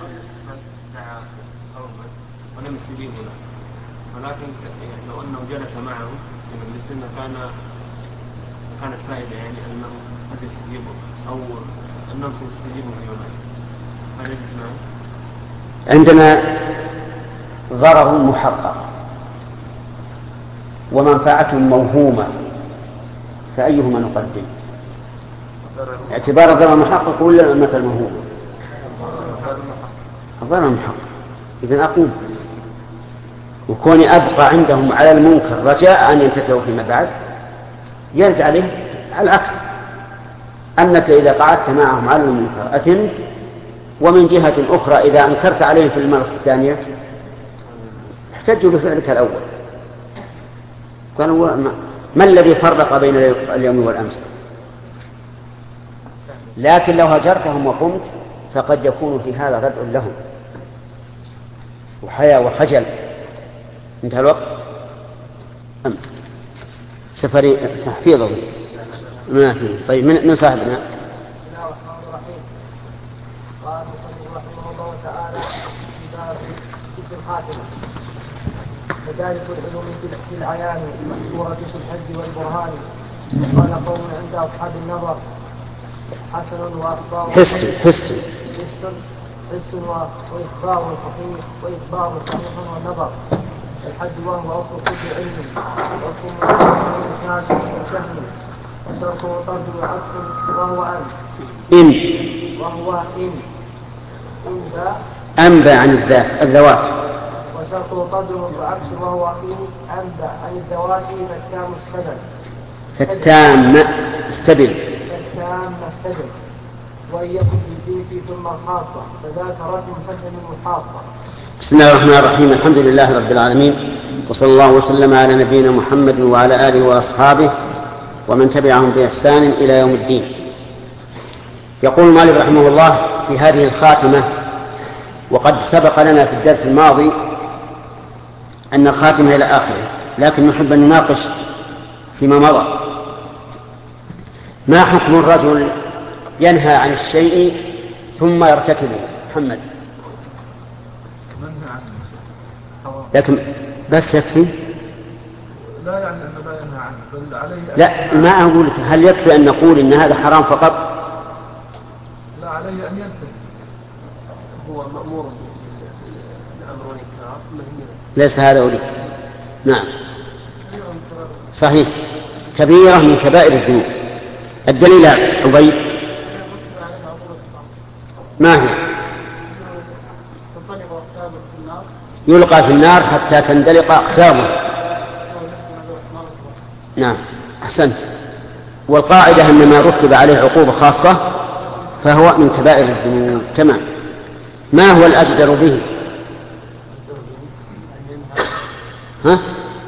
ولم يستجيبوا له، ولكن لو أنه جلس معه في مجلسنا كان كانت فائدة، يعني أنه قد يستجيبوا أو أنهم سيستجيبوا في يومين. هل يجلس معه؟ عندنا ضرر محقق ومنفعة موهومة، فأيهما نقدم؟ اعتبار الضرر المحقق ولا المنفعة الموهومة؟ الضرر المحقق. إذن أقوم وكوني أبقى عندهم على المنكر رجاء أن ينتفعوا فيما بعد، يرد عليه العكس، أنك إذا قعدت معهم على المنكر أثمت، ومن جهة أخرى إذا أنكرت عليهم في المرة الثانية احتجوا بفعلك الأول. قالوا ما, ما الذي فرق بين اليوم والأمس؟ لكن لو هجرتهم وقمت فقد يكون في هذا ردع لهم وحياة وخجل. انتهى الوقت. أم. سفري تحفيظه ما فيه. طيب من, من صاحبنا؟ بسم الله الرحمن الرحيم. قال المصنف رحمه الله تعالى في باب ذكر الخاتمة: مدارك العلوم في العيان مشهورة في الحج والبرهان. وقال قوم عند أصحاب النظر حسن وأخبار حس حس حس وإخبار صحيح وإخبار صحيح والنظر. الحج وهو أصل كل علم، وأصل من كاشف وسهم، وشرط وطرد وعكس وهو أن إن وهو إن إن ذا أنبى عن الذات الذوات، وشرط وطرد وعكس وهو إن أنبى عن الذوات فالتام استبل فالتام استبل فالتام استبل وإن يكن بالجنس ثم الخاصة فذاك رسم فهم محاصة. بسم الله الرحمن الرحيم. الحمد لله رب العالمين، وصلى الله وسلم على نبينا محمد وعلى آله وأصحابه ومن تبعهم بإحسان إلى يوم الدين. يقول مالك رحمه الله في هذه الخاتمة: وقد سبق لنا في الدرس الماضي أن الخاتمة إلى آخره، لكن نحب أن نناقش فيما مضى. ما حكم الرجل ينهى عن الشيء ثم يرتكبه؟ محمد. لكن بس يكفي؟ لا يعني أنه لا ينهى عنه، بل عليه لا، ما أقول لك هل يكفي أن نقول إن هذا حرام فقط؟ لا، عليه أن ينتهي. هو مأمور بأمر والإنكار. ليس هذا أولي. نعم صحيح، كبيرة من كبائر الذنوب. الدليل عبيد ما هي؟ يلقى في النار حتى تندلق أقسامه. نعم أحسنت. والقاعدة أن ما رتب عليه عقوبة خاصة فهو من كبائر الذنوب. تمام. ما هو الأجدر به؟ ها؟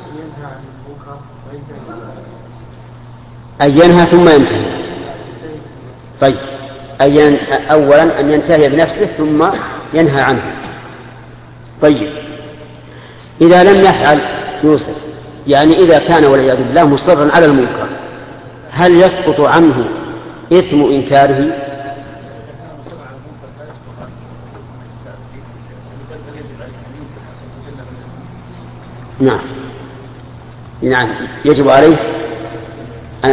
أن ينهى ثم ينتهي. طيب، أي أولا أن ينتهي بنفسه ثم ينهى عنه. طيب، إذا لم يفعل يوسف، يعني إذا كان والعياذ بالله مصرا على المنكر، هل يسقط عنه إثم إنكاره؟ نعم نعم يجب عليه أن...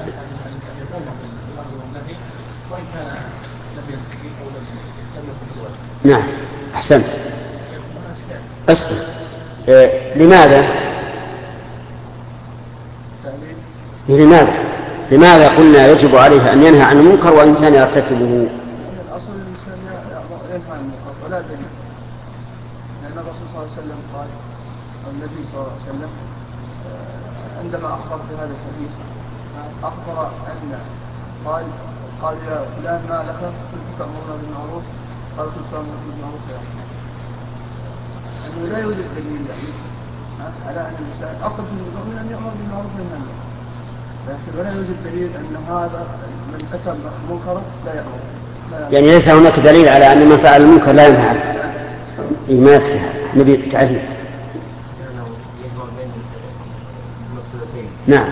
نعم أحسنت. أسكت. إيه لماذا؟ لماذا؟ لماذا قلنا يجب عليه أن ينهى عن المنكر وإن كان يرتكبه؟ الأصل الإنسان ينهى عن المنكر ولا دليل، لأن الرسول صلى الله عليه وسلم قال، النبي صلى الله عليه وسلم عندما أخبر في هذا الحديث أخبر أن قال قال يا فلان ما لك كنت تأمرنا بالمعروف؟ قال كنت تأمرنا بالمعروف يا أخي. أنه لا يوجد دليل يعني على أن الإنسان أصل في المؤمن أن يأمر بالمعروف وينهى عن المنكر، لكن ولا يوجد دليل أن هذا من أتى منكرا لا يأمر. يعني ليس هناك دليل على أن من فعل المنكر لا ينهى عنه. ما يكفي نبي تعريف. نعم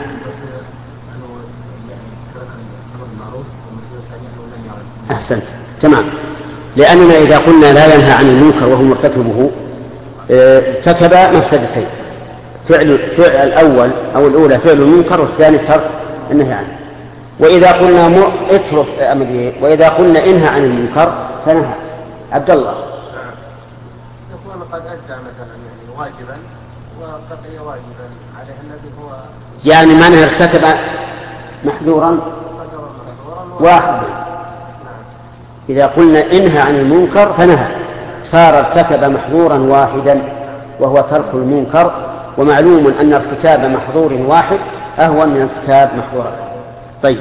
أحسنت. تمام. لأننا إذا قلنا لا ينهى عن المنكر وهو مرتكبه ارتكب مفسدتين: فعل فعل الأول أو الأولى فعل المنكر، والثاني ترك النهي عنه. وإذا قلنا اترك أمره، وإذا قلنا انهى عن المنكر فنهى. عبد الله. يكون قد أدى مثلا يعني واجبا وقضي واجبا عليه الذي هو يعني من ارتكب محذورا واحدا. إذا قلنا انهى عن المنكر فنهى صار ارتكب محظورا واحدا وهو ترك المنكر، ومعلوم أن ارتكاب محظور واحد أهون من ارتكاب محظور. طيب،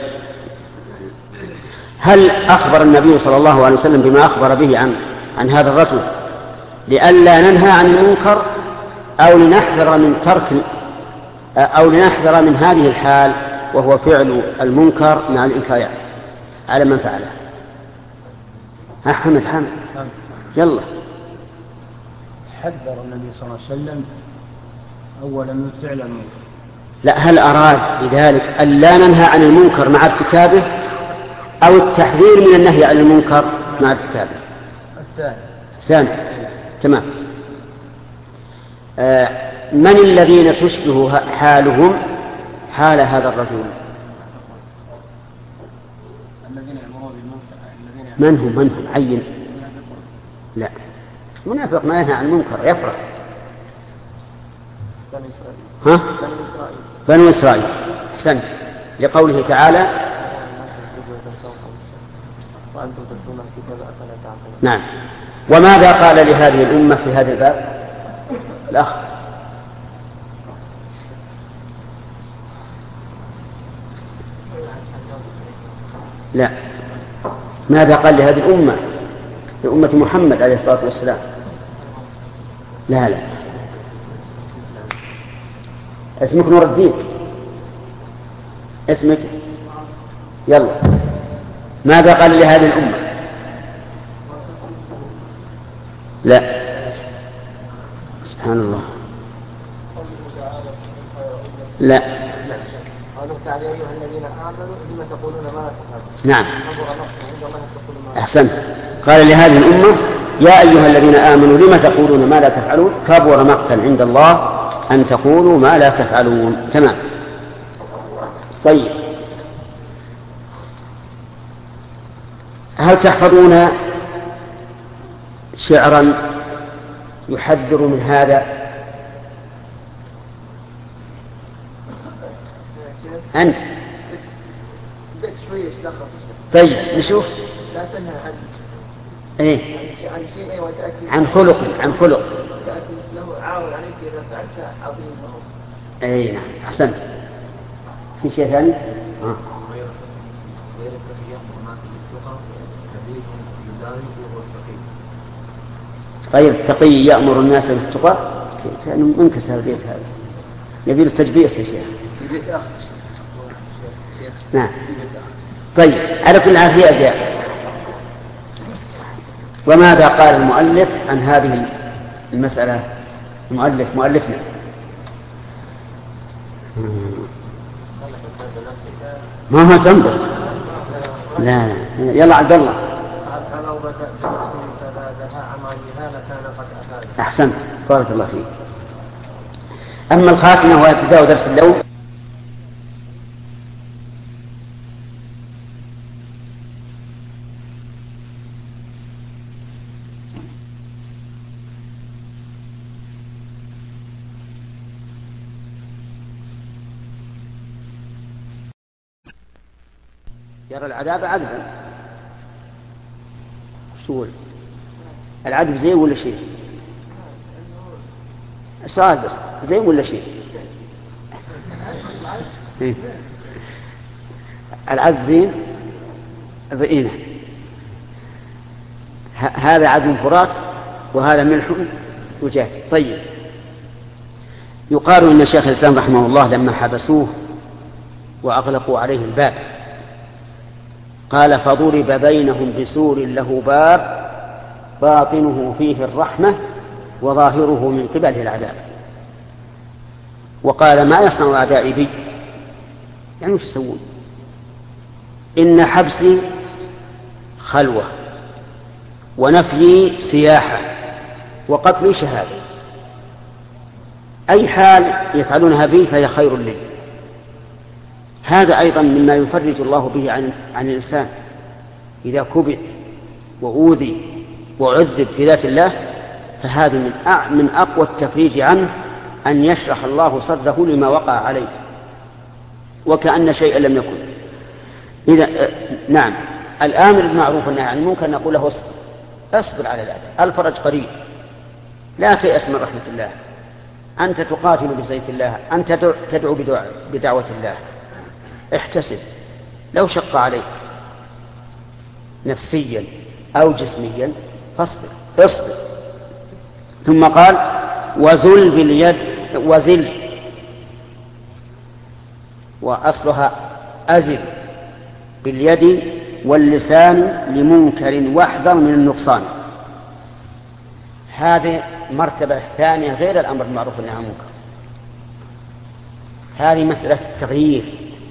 هل أخبر النبي صلى الله عليه وسلم بما أخبر به عن عن هذا الرجل لئلا ننهى عن المنكر، أو لنحذر من ترك أو لنحذر من هذه الحال وهو فعل المنكر مع الإنكار على من فعله؟ ها حمد حمد يلا. حذر النبي صلى الله عليه وسلم أولا من فعل المنكر. لا، هل أراد بذلك أن لا ننهى عن المنكر مع ارتكابه، أو التحذير من النهي عن المنكر مع ارتكابه؟ الثاني. ثاني. تمام. آه من الذين تشبه حالهم حال هذا الرجل؟ الذين يأمرون بالمنكر. من هم من هم عين؟ لا، منافق ما ينهى عن المنكر يفرح. بني إسرائيل. ها؟ بني إسرائيل. بني إسرائيل. أحسنت. لقوله تعالى: وأنتم تتلون الكتاب أفلا تعقلون. نعم. وماذا قال لهذه الأمة في هذا الباب الأخ؟ لا، ماذا قال لهذه الأمة، لأمة محمد عليه الصلاة والسلام؟ لا لا، اسمك نور الدين، اسمك يلا. ماذا قال لهذه الأمة؟ لا، سبحان الله. لا. قالوا تعالى يا أيها الذين آمنوا لما تقولون ما لا تفعلون. نعم. أحسنت. قال لهذه الأمة يا أيها الذين آمنوا لما تقولون ما لا تفعلون كبر مقتا عند الله أن تقولوا ما لا تفعلون. تمام. طيب، هل تحفظون شعرا يحذر من هذا؟ أنت طيب نشوف. لا تنهى عن إيه؟ عن شيء وتأتي عن خلق عن خلق تأتي له عاون عليك إذا فعلت عظيم. أي نعم. أحسنت. في شيء ثاني؟ آه. غير التقي يأمر الناس بالتقى. كأنه منكسر البيت هذا، يبي التجبيس يا شيخ. نعم. طيب، على كل عافية جاء. وماذا قال المؤلف عن هذه المسألة؟ المؤلف مؤلفنا ما هو تنظر. لا لا يلا عبد الله. أحسنت، بارك الله فيك. أما الخاتمة وهي ابتداء درس اللوم، يرى العذاب عذبا. شو العذب زين ولا شيء؟ السؤال بس، زين ولا شيء؟ العذب زين بإينه. هذا عذب فرات وهذا ملح وجاج. طيب، يقال إن شيخ الإسلام رحمه الله لما حبسوه وأغلقوا عليه الباب قال فضرب بينهم بسور له باب باطنه فيه الرحمة وظاهره من قبله العذاب. وقال ما يصنع أعدائي بي، يعني وش يسوون؟ إن حبسي خلوة ونفيي سياحة وقتلي شهادة، أي حال يفعلونها بي فهي خير لي. هذا أيضا مما يفرج الله به عن, عن الإنسان إذا كبت وأوذي وعذب في ذات الله، فهذا من, من أقوى التفريج عنه أن يشرح الله صدره لما وقع عليه وكأن شيئا لم يكن. إذا نعم، الآمر بالمعروف والنهي عن المنكر نقول له اصبر اصبر على الأذى، الفرج قريب، لا تيأس من رحمة الله، أنت تقاتل بسيف الله، أنت تدعو بدعوة الله، احتسب لو شق عليك نفسيا أو جسميا فاصبر اصبر. ثم قال وزل باليد، وزل وأصلها أزل باليد واللسان لمنكر واحذر من النقصان. هذه مرتبة ثانية غير الأمر بالمعروف والنهي عن المنكر. هذه مسألة التغيير.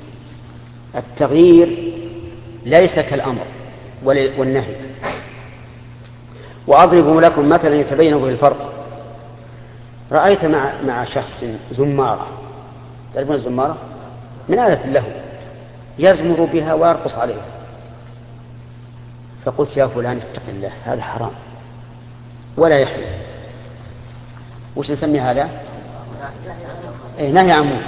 التغيير ليس كالأمر والنهي. وأضرب لكم مثلا يتبين به الفرق. رأيت مع مع شخص زمارة، تعرفون الزمارة؟ من آلة له يزمر بها ويرقص عليها، فقلت يا فلان اتق الله، هذا حرام ولا يحل. وش نسمي هذا؟ إيه، نهي عن منكر.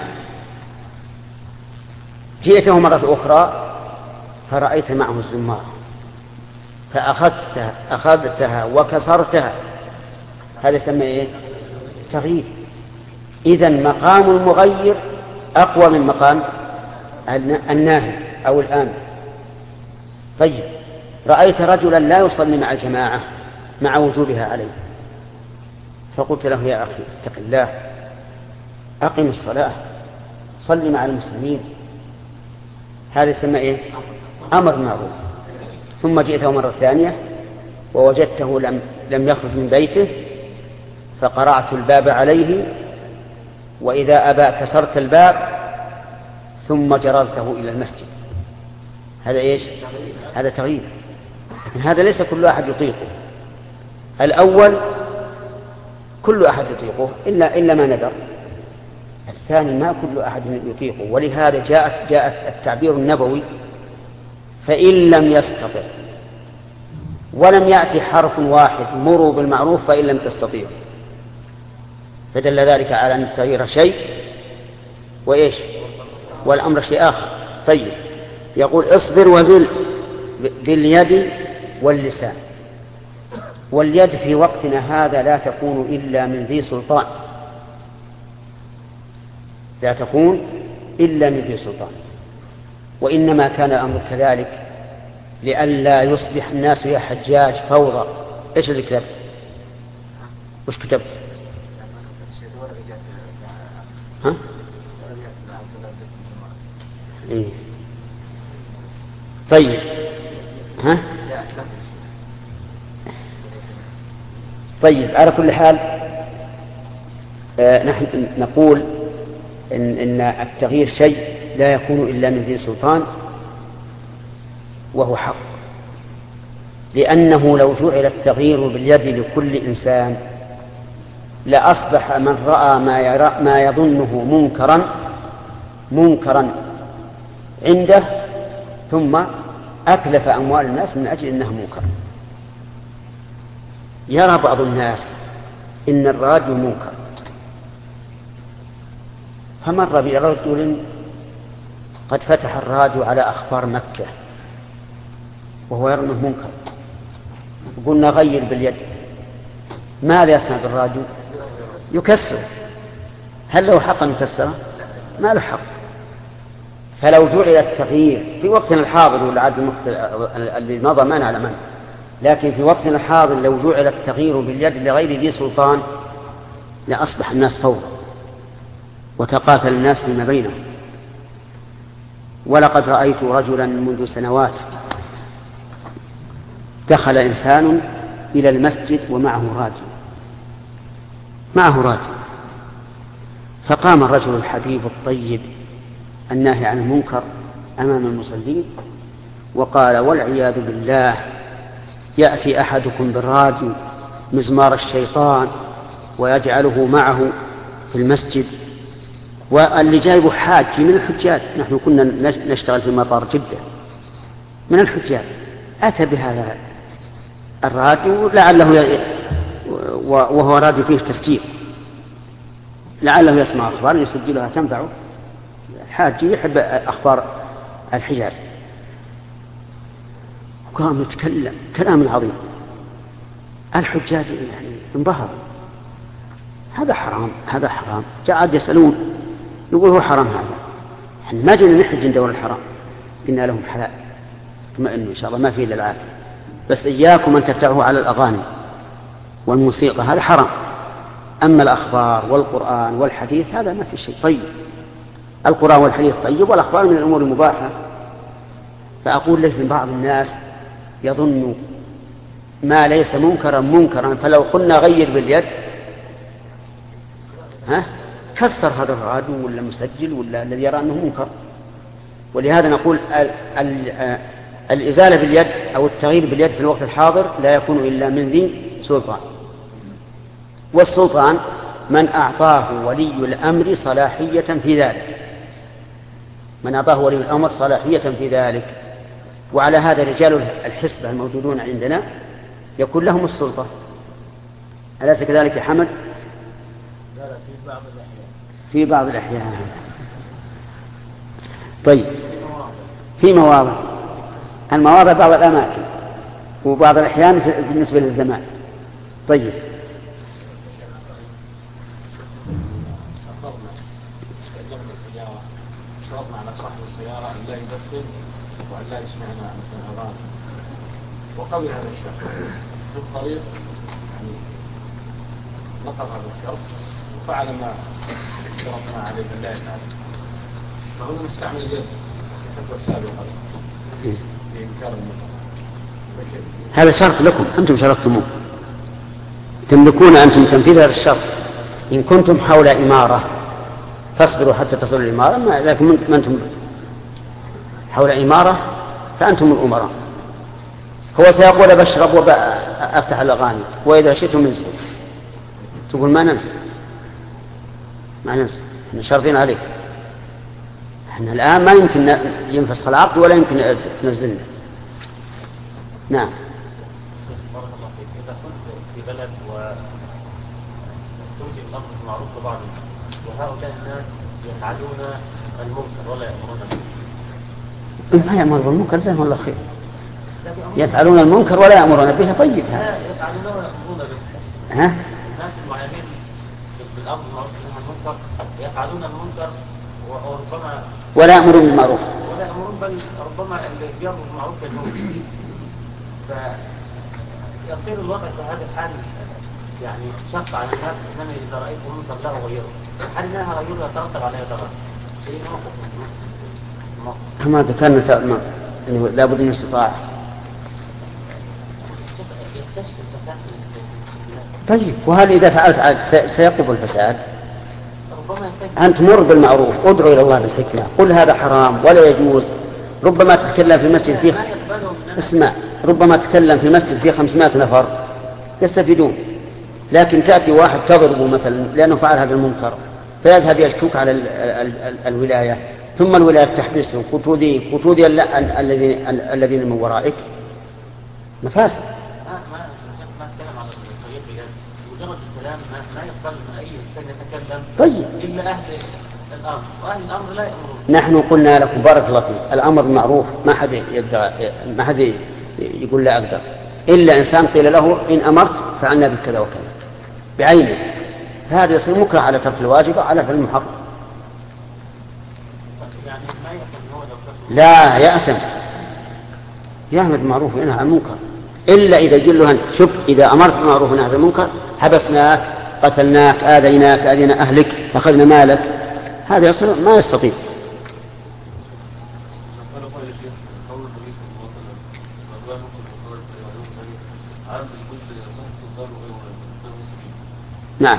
جئته مرة أخرى فرأيت معه الزمارة فأخذتها أخذتها وكسرتها، هذا يسمى إيه؟ تغيير. إذن مقام المغير أقوى من مقام الناهي أو الآمر. طيب، رأيت رجلا لا يصلي مع الجماعة مع وجوبها عليه، فقلت له يا أخي اتق الله، أقم الصلاة، صلي مع المسلمين. هذا يسمى إيه؟ أمر معروف. ثم جئته مرة ثانية ووجدته لم, لم يخرج من بيته، فقرعت الباب عليه وإذا أبى كسرت الباب ثم جررته إلى المسجد. هذا إيش؟ هذا تغيير. لكن هذا ليس كل أحد يطيقه. الأول كل أحد يطيقه إلا, إلا ما ندر. الثاني ما كل أحد يطيقه، ولهذا جاء جاء التعبير النبوي فإن لم يستطع، ولم يأتي حرف واحد مروا بالمعروف فإن لم تستطيعوا، فدل ذلك على أن التغيير شيء وإيش والأمر شيء آخر. طيب، يقول اصبر وزل باليد واللسان. واليد في وقتنا هذا لا تكون إلا من ذي سلطان، لا تكون إلا من ذي سلطان. وإنما كان الأمر كذلك لئلا يصبح الناس يا حجاج فوضى. إيش اللي كتبت؟ وش كتبت؟ ها؟ إيه. طيب، ها؟ طيب، على كل حال آه نحن نقول إن, إن التغيير شيء لا يكون إلا من ذي سلطان، وهو حق، لأنه لو جعل التغيير باليد لكل إنسان لأصبح من رأى ما, يرى ما يظنه منكرا منكرا عنده ثم أتلف أموال الناس من أجل أنها منكر. يرى بعض الناس إن الراديو منكر، فمر برجل قد فتح الراديو على أخبار مكة وهو يرى أنه منكر، قلنا غير باليد. ماذا يصنع بالراديو؟ يكسر. هل له حق أن يكسره؟ ما له حق. فلو جعل التغيير في وقتنا الحاضر والعاد اللي مضى ما نعلم عنه، لكن في وقتنا الحاضر لو جعل التغيير باليد لغير ذي سلطان لأصبح الناس فوضى وتقاتل الناس فيما بينهم. ولقد رأيت رجلا منذ سنوات دخل إنسان إلى المسجد ومعه راديو معه راديو فقام الرجل الحبيب الطيب الناهي عن المنكر أمام المصلين وقال: والعياذ بالله، يأتي أحدكم بالراديو مزمار الشيطان ويجعله معه في المسجد، واللي جايبه حاج من الحجاج، نحن كنا نشتغل في مطار جدة من الحجاج، أتى بهذا الراديو لعله ي... وهو راديو فيه تسجيل، لعله يسمع أخبار يسجلها تنفعه. الحاج يحب أخبار الحجاج، قام يتكلم كلام عظيم. الحجاج يعني انبهر، هذا حرام هذا حرام. جاء يسألون يقول هو حرام هذا، احنا ما جينا نحج ندور الحرام، قلنا لهم حلال اطمئنوا إن شاء الله ما فيه إلا العافية، بس إياكم أن تفتحوا على الأغاني والموسيقى، هذا حرام. أما الأخبار والقرآن والحديث هذا ما في شيء. طيب، القرآن والحديث طيب، والأخبار من الأمور المباحة. فأقول لك من بعض الناس يظن ما ليس منكرا منكرا، فلو قلنا غير باليد ها كسر هذا الراديو ولا مسجل ولا الذي يرى أنه منكر. ولهذا نقول ال ال الإزالة باليد أو التغيير باليد في الوقت الحاضر لا يكون إلا من ذي سلطان، والسلطان من أعطاه ولي الأمر صلاحية في ذلك، من أعطاه ولي الأمر صلاحية في ذلك. وعلى هذا رجال الحسبة الموجودون عندنا يكون لهم السلطة، أليس كذلك يا حمد؟ لا لا، في بعض الأحيان في بعض الأحيان. طيب، في مواضع المواضع بعض الأماكن وبعض الأحيان بالنسبة للزمان. طيب، شرطنا على صاحب السيارة أن لا يدخن وأن لا يسمعنا مثلا أغاني، وقبل هذا الشرط في الطريق يعني نقض هذا الشرط وفعل ما شرطنا عليه بالله تعالى، فهنا نستعمل اليد الفتوى السابقة في إنكار المنكر. هذا شرط لكم، أنتم شرطتموه، تملكون أنتم تنفيذ هذا الشرط. إن كنتم حول إمارة فاصبروا حتى تصلوا الإمارة، لكن من أنتم حول إمارة فأنتم الأمراء. هو سيقول بشرب وأفتح الأغاني وإذا شئتم ننسوا، تقول ما ننسى ما ننسى احنا شرطين عليك، احنا الآن ما يمكن ينفسخ العقد ولا يمكن تنزلنا. نعم. بارك الله فيك. إذا كنت في بلد وتوجد الأمر بالمعروف لبعض الناس وهؤلاء الناس يفعلون المنكر ولا يأمرون به. ما يأمر بالمنكر جزاهم الله خير. يفعلون المنكر ولا يأمرون به، طيب لا يفعلون ويأمرون به. ها؟ الناس المعينين بالأمر بالمعروف والنهي عن المنكر يفعلون المنكر وربما ولا يأمرون بالمعروف ولا يأمرون، بل ربما اللي بيأمر بالمعروف ينهون. فيصير الوضع في هذا الحال يعني شق على الناس، انما اذا رايت منكر له غيره، هل انها غيره يترتب عليها ضرر؟ شيء موقف كما ذكرنا انه لابد من استطاعه. يكتشف الفساد. طيب وهل اذا فعلت عاد سيقف الفساد؟ ربما انت مر بالمعروف، ادعو الى الله بالحكمه، قل هذا حرام ولا يجوز. ربما تتكلم في مسجد فيه اسمع ربما تتكلم في مسجد فيه خمسمائة نفر يستفيدون، لكن تأتي واحد تضربه مثلا لأنه فعل هذا المنكر فيذهب يشكوك على ال ال ال الولاية، ثم الولاية تحبسه قتودي قتودي الذين الذين من ورائك مفاسد. ما ما ما اتكلم على الطريق بجد، مجرد الكلام ما ما يقبل من اي انسان يتكلم طيب الا اهل الامر، واهل الامر لا يامرون. نحن قلنا لكم بارك الله فيك الامر معروف، ما حد يدعى ما حد يقول لا اقدر الا انسان قيل له ان امرت فعلنا بكذا وكذا بعينه، هذا يصير مكره على ترك الواجب على فعل المحرم. يعني ما يكون هو لو لا يأثم يأمر بالمعروف وينهى عن المنكر، إلا إذا يقول له أنت شوف إذا أمرت بالمعروف ونهى عن المنكر حبسناك قتلناك آذيناك آذينا أهلك أخذنا مالك، هذا يصير ما يستطيع. نعم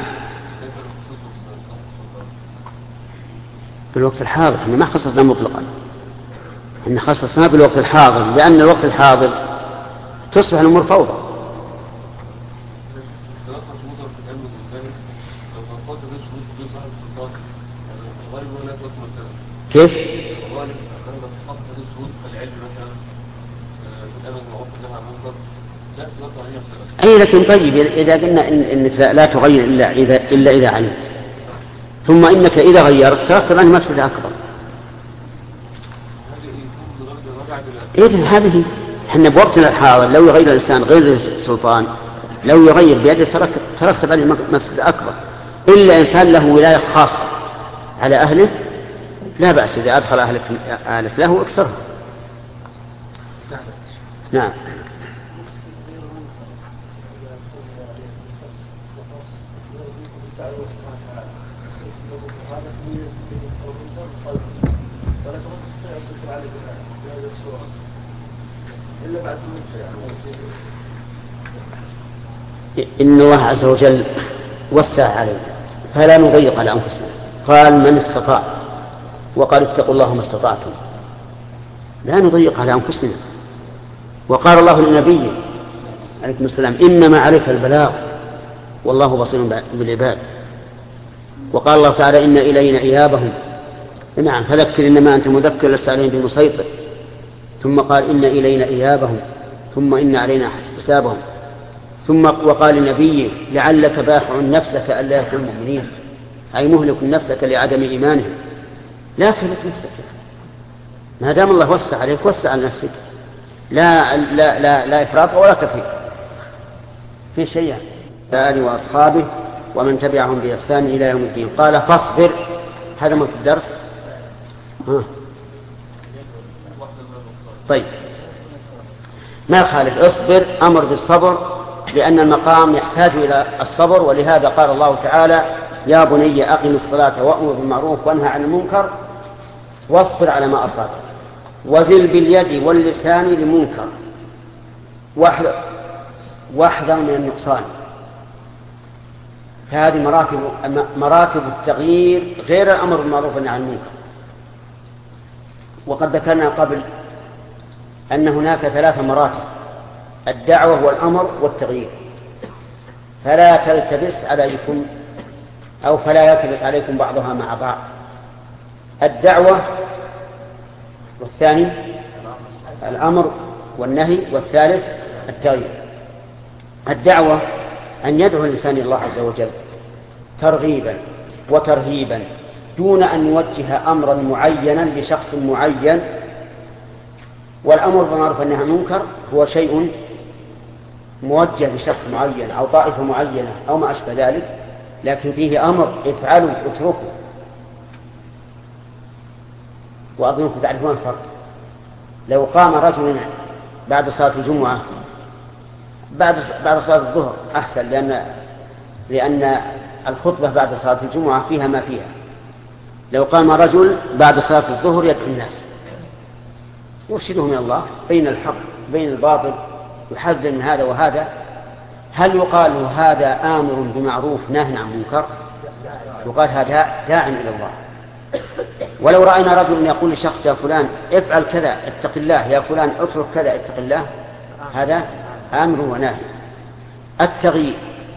في الوقت الحاضر احنا ما خصصنا مطلقا، احنا خصصنا بالوقت الحاضر لأن الوقت الحاضر تصبح الأمور فوضى. كيف؟ أي لكن طيب إذا قلنا إن إنك لا تغير إلا إذا إلا إذا علمت، ثم إنك إذا غيرت ترتب عنه مفسدة أكبر. إذن هذه إحنا بوقتنا الحاضر لو يغير الإنسان غير السلطان لو يغير بيده ترتب عليه مفسدة أكبر، إلا إنسان له ولاية خاصة على أهله لا بأس إذا أدخل أهلك أهلك له اكسره. نعم. إن الله عز وجل وسع علينا فلا نضيق على أنفسنا، قال من استطاع وقال اتقوا الله ما استطعتم، لا نضيق على أنفسنا. وقال الله للنبي عليه السلام إنما عليك البلاغ والله بصير بالعباد. وقال الله تعالى إن إلينا إيابهم، نعم فذكر إنما أنت مذكر لست عليهم بمسيطر، ثم قال إن إلينا إيابهم ثم إن علينا حسابهم، ثم وقال النبي لعلك باخع نفسك ألا يكون مؤمنين، أي مهلك نفسك لعدم إيمانهم. لا تهلك نفسك ما دام الله وسع عليك وسع على نفسك، لا لا لا, لا إفراط ولا تفريط في شيء. آله وأصحابه ومن تبعهم بإحسان إلى يوم الدين. قال فاصبر، هذا ما في الدرس. ها. طيب ما خالف اصبر أمر بالصبر لأن المقام يحتاج إلى الصبر، ولهذا قال الله تعالى يا بني أقم الصلاة وأمر بالمعروف وانهى عن المنكر واصبر على ما أصابك وزل باليد واللسان لمنكر واحذر من النقصان. فهذه مراتب مراتب التغيير غير الأمر بالمعروف والنهي عن المنكر. وقد ذكرنا قبل أن هناك ثلاث مراتب: الدعوة والأمر والتغيير، فلا تلتبس عليكم أو فلا يلتبس عليكم بعضها مع بعض. الدعوة، والثاني الأمر والنهي، والثالث التغيير. الدعوة أن يدعو الإنسان إلى الله عز وجل ترغيبا وترهيبا دون أن يوجه أمرا معينا لشخص معين. والأمر بالمعروف والنهي عن المنكر هو شيء موجه لشخص معين أو طائفة معينة أو ما أشبه ذلك، لكن فيه أمر: افعلوا اتركوا. وأظنكم تعرفون الفرق. لو قام رجل بعد صلاة الجمعة بعد بعد صلاة الظهر أحسن، لأن لأن الخطبة بعد صلاة الجمعة فيها ما فيها. لو قام رجل بعد صلاة الظهر يدعو الناس يرشدهم إلى الله بين الحق بين الباطل، يحذر من هذا وهذا، هل يقال هذا آمر بمعروف ناهٍ عن منكر؟ يقال هذا داع إلى الله. ولو رأينا رجل يقول لشخص: يا فلان افعل كذا اتق الله، يا فلان اترك كذا اتق الله، هذا آمر وناهي. التغيير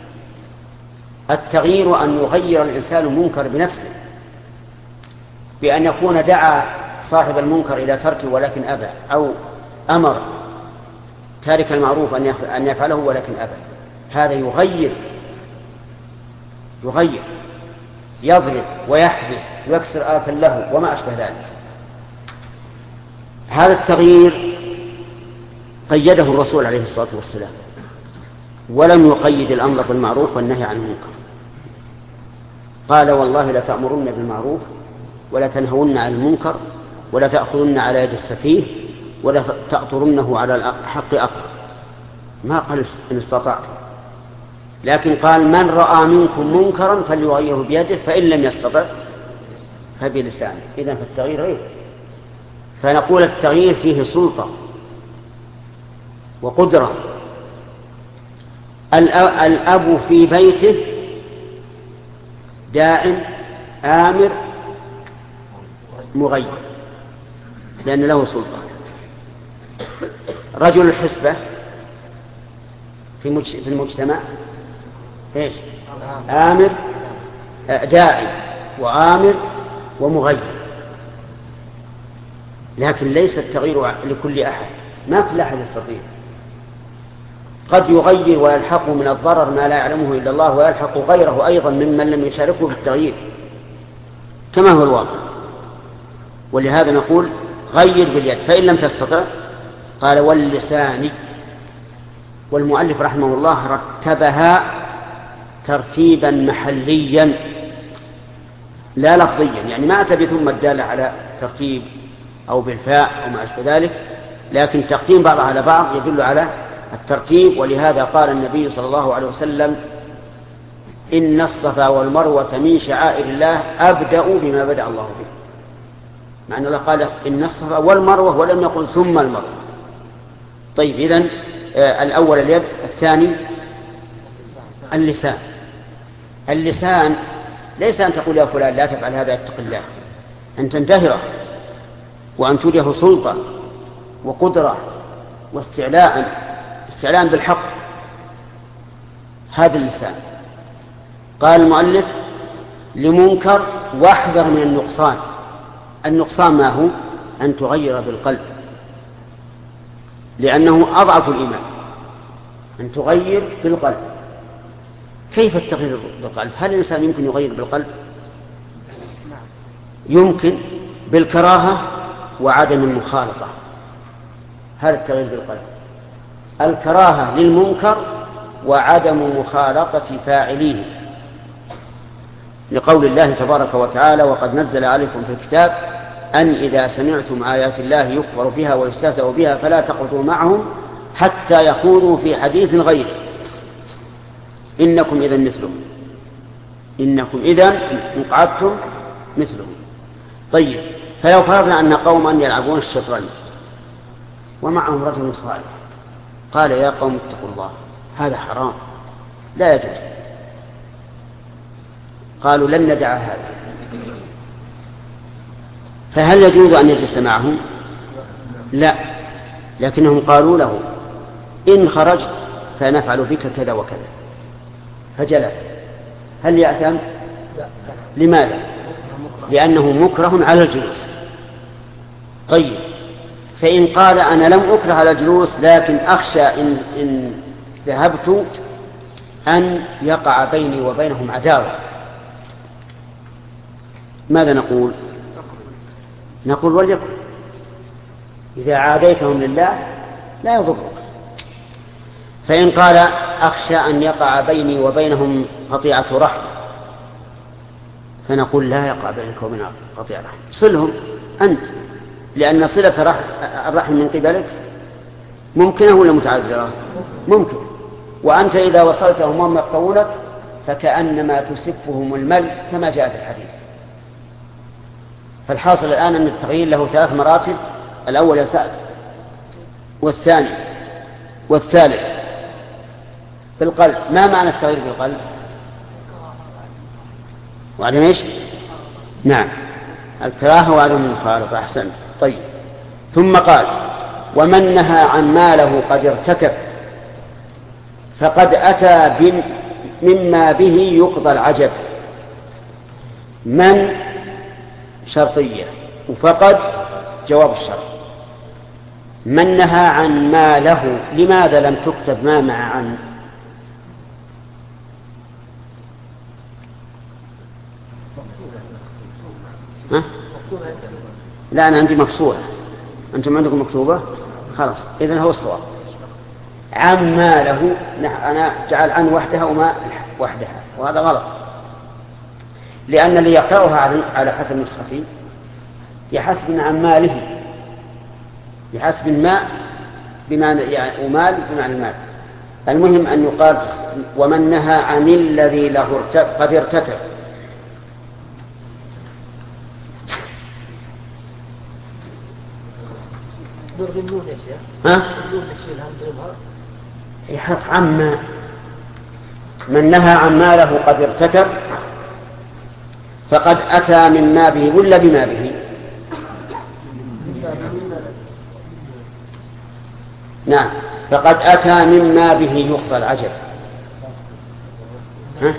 التغيير أن يغير الإنسان المنكر بنفسه، بأن يكون دعا صاحب المنكر إلى تركه ولكن أبى، أو أمر تارك المعروف أن يفعله ولكن أبى. هذا يغير يغير يضرب ويحبس ويكسر آلة له وما أشبه ذلك. هذا التغيير قيده الرسول عليه الصلاة والسلام، ولم يقيد الأمر بالمعروف والنهي عن المنكر. قال: والله لا تأمرن بالمعروف ولا تنهون عن المنكر ولا تأخذن على يد السفيه ولا تأطرنه على الحق أقرب. ما قال إن استطعتم، لكن قال: من رأى منكم منكرا فليغيره بيده فإن لم يستطع فبلسانه. إذن فالتغيير غير. فنقول التغيير فيه سلطة وقدرة. الأب في بيته داع آمر مغير لأن له سلطة. رجل الحسبة في المجتمع إيش؟ آمر داعي وآمر ومغير، لكن ليس التغيير لكل أحد، ما كل أحد يستطيع. قد يغير ويلحق من الضرر ما لا يعلمه إلا الله، ويلحق غيره أيضا ممن لم يشاركه في التغيير كما هو الواقع. ولهذا نقول: غير باليد فإن لم تستطع. قال: واللسان. والمؤلف رحمه الله رتبها ترتيبا محليا لا لفظيا، يعني ما أتى بثم الدالة على ترتيب أو بالفاء أو ما أشبه ذلك، لكن تقديم بعضها على بعض يدل على الترتيب. ولهذا قال النبي صلى الله عليه وسلم: إن الصفا والمروة من شعائر الله أبدأ بما بدأ الله به. معنى الله قال إن الصفا والمروة ولم يقل ثم المروة. طيب، إذن آه الأول اليد، الثاني اللسان. اللسان ليس أن تقول يا فلان لا تفعل هذا اتق الله، أن تنتهره وأن تريه سلطة وقدرة واستعلاء استعلاء بالحق. هذا اللسان. قال المؤلف: لمنكر واحذر من النقصان. النقصان ما هو؟ أن تغير بالقلب، لأنه أضعف الإيمان، أن تغير بالقلب. كيف التغيير بالقلب؟ هل الإنسان يمكن يغير بالقلب؟ يمكن بالكراهة وعدم المخالطة. هذا التغيير بالقلب، الكراهة للمنكر وعدم مخالطة فاعليه، لقول الله تبارك وتعالى: وقد نزل عليكم في الكتاب أن إذا سمعتم آيات الله يكفر بها ويستهزأ بها فلا تقعدوا معهم حتى يخوضوا في حديث غيره إنكم إذن مثلهم إنكم إذن إن قعدتم مثلهم. طيب، فلو فرضنا أن قوما يلعبون الشطرنج ومعهم رجل صالح قال: يا قوم اتقوا الله، هذا حرام لا يجوز. قالوا لن ندع هذا. فهل يجوز أن يجلس معهم؟ لا، لكنهم قالوا له إن خرجت فنفعل بك كذا وكذا، فجلس. هل يأثم؟ لماذا؟ لأنه مكره على الجلوس. طيب، فإن قال أنا لم أكره على الجلوس لكن أخشى إن, إن ذهبت أن يقع بيني وبينهم عداوة، ماذا نقول؟ نقول وليكن، إذا عاديتهم لله لا يضرك. فإن قال أخشى أن يقع بيني وبينهم قطيعة رحم، فنقول لا يقع بينك وبين قطيعة رحم، صلهم أنت، لأن صلة الرحم من قبلك ممكنة ولا متعذرة؟ ممكن. وأنت إذا وصلتهم وهم يقطعونك فكأنما تسفهم المل كما جاء في الحديث. فالحاصل الآن أن التغيير له ثلاث مراتب: الأول يا سعد، والثاني والثالث بالقلب. ما معنى التغيير بالقلب؟ وعدم ايش؟ نعم، الكراهة وعدم المخالفة. أحسن. طيب، ثم قال: ومن نهى عن ماله قد ارتكب فقد أتى مما به يقضى العجب. من شرطية، وفقد جواب الشرط. من نهى عن ماله، لماذا لم تكتب ما مع عن؟ ها؟ لا، أنا عندي مفصولة، أنتم عندكم مكتوبة، خلاص إذن هو الصواب. عن ماله، أنا جعل عن وحدها وما وحدها، وهذا غلط، لأن اللي يقرأها على حسب نسختي يحسب عن ماله، يحسب الماء بمعنى يعني ومال بمعنى المال. المهم أن يقال ومن نهى عن الذي له قد ارتكب. ها؟ يحط عما من نهى عن ماله قد ارتكب فقد أتى من ما به ولا بما به؟ نعم، فقد أتى مما به يقضى العجب. ها؟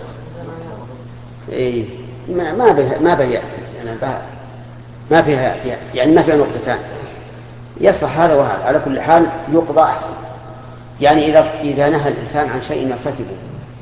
إيه، ما ما به ما به يعني ما فيها يعني ما فيها نقطتان، يصح هذا وهذا. على كل حال يقضى أحسن. يعني إذا إذا نهى الإنسان عن شيء يرتكبه،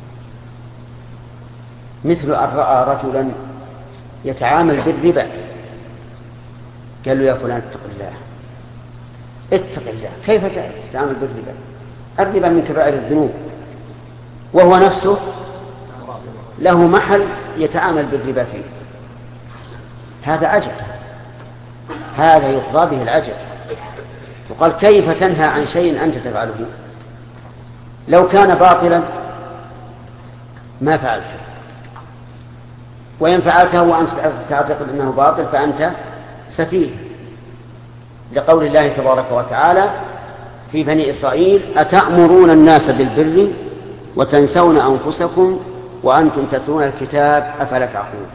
مثل أن رأى رجلا يتعامل بالربا، قال له يا فلان اتق الله اتق الله، كيف تتعامل بالربا؟ الربا من كبائر الذنوب، وهو نفسه له محل يتعامل بالربا فيه. هذا عجب، هذا يقضى به العجب. وقال كيف تنهى عن شيء أنت تفعله؟ لو كان باطلا ما فعلته، وإن فعلته وأنت تعتقد أنه باطل فأنت سفيه، لقول الله تبارك وتعالى في بني إسرائيل: أتأمرون الناس بالبر وتنسون أنفسكم وأنتم تتلون الكتاب أفلا تعقلون.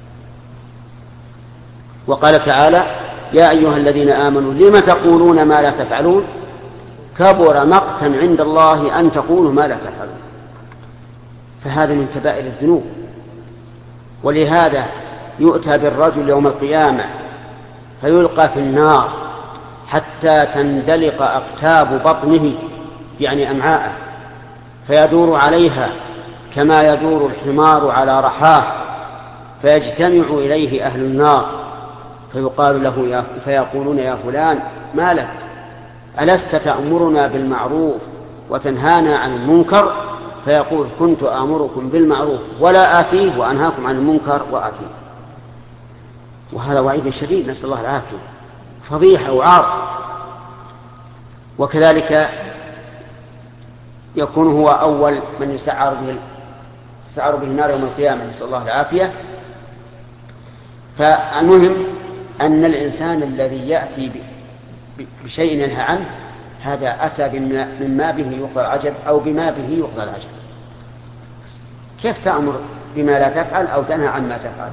وقال تعالى: يا أيها الذين آمنوا لم تقولون ما لا تفعلون كبر مقتا عند الله أن تقولوا ما لا تفعلون. فهذا من كبائر الذنوب، ولهذا يؤتى بالرجل يوم القيامة فيلقى في النار حتى تندلق أقتاب بطنه يعني أمعاءه، فيدور عليها كما يدور الحمار على رحاه، فيجتمع إليه أهل النار فيقال له يا فيقولون يا فلان ما لك؟ ألست تأمرنا بالمعروف وتنهانا عن المنكر؟ فيقول كنت آمركم بالمعروف ولا آتيه وأنهاكم عن المنكر وآتيه. وهذا وعيد شديد، نسأل الله العافية، فضيحة وعار. وكذلك يكون هو أول من يسعر به يسعر به النار يوم القيامة، نسأل الله العافية. فالمهم أن الإنسان الذي يأتي بشيء ينهى عنه هذا أتى مما به يقضى العجب أو بما به يقضى العجب. كيف تأمر بما لا تفعل أو تنهى عما تفعل.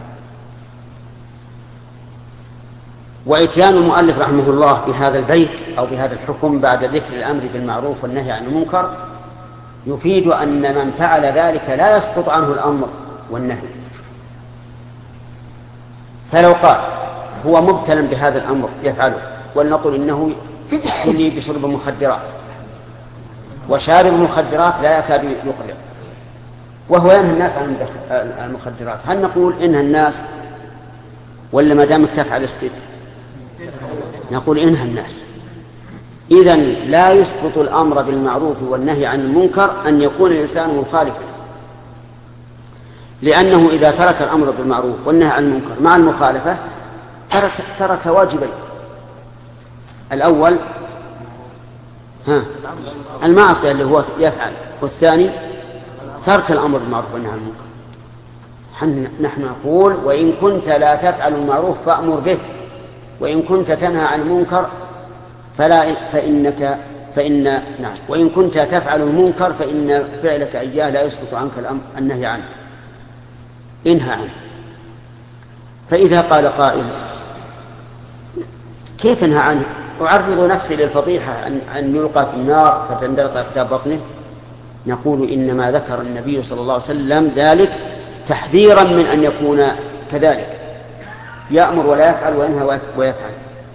وإتيان المؤلف رحمه الله بهذا البيت أو بهذا الحكم بعد ذكر الأمر بالمعروف والنهي عن المنكر يفيد أن من فعل ذلك لا يسقط عنه الأمر والنهي. فلو قال هو مبتلى بهذا الأمر يفعله، ولنقل إنه يلي بشرب المخدرات، وشارب المخدرات لا يكاد يقلع، وهو ينهى الناس عن المخدرات، هل نقول إنهى الناس ولا ما دامك تفعل الست؟ نقول إنهى الناس. إذن لا يسقط الأمر بالمعروف والنهي عن المنكر أن يكون الإنسان مخالفا، لأنه إذا ترك الأمر بالمعروف والنهي عن المنكر مع المخالفة ترك, ترك واجبين. الأول ها المعصية اللي هو يفعل، والثاني ترك الأمر بالمعروف والنهي عن المنكر. نحن نقول وإن كنت لا تفعل المعروف فأمر به، وإن كنت تنهى عن المنكر فلا فإنك فإن نعم وإن كنت تفعل المنكر فإن فعلك إياه لا يسقط عنك الأمر النهي عنه، انهى عنه. فإذا قال قائل كيف انهى عنه؟ أعرض نفسي للفضيحة أن يلقى في النار فتندلق أقدام بطنه. نقول إنما ذكر النبي صلى الله عليه وسلم ذلك تحذيرا من أن يكون كذلك، يأمر ولا يفعل وينهى ويفعل،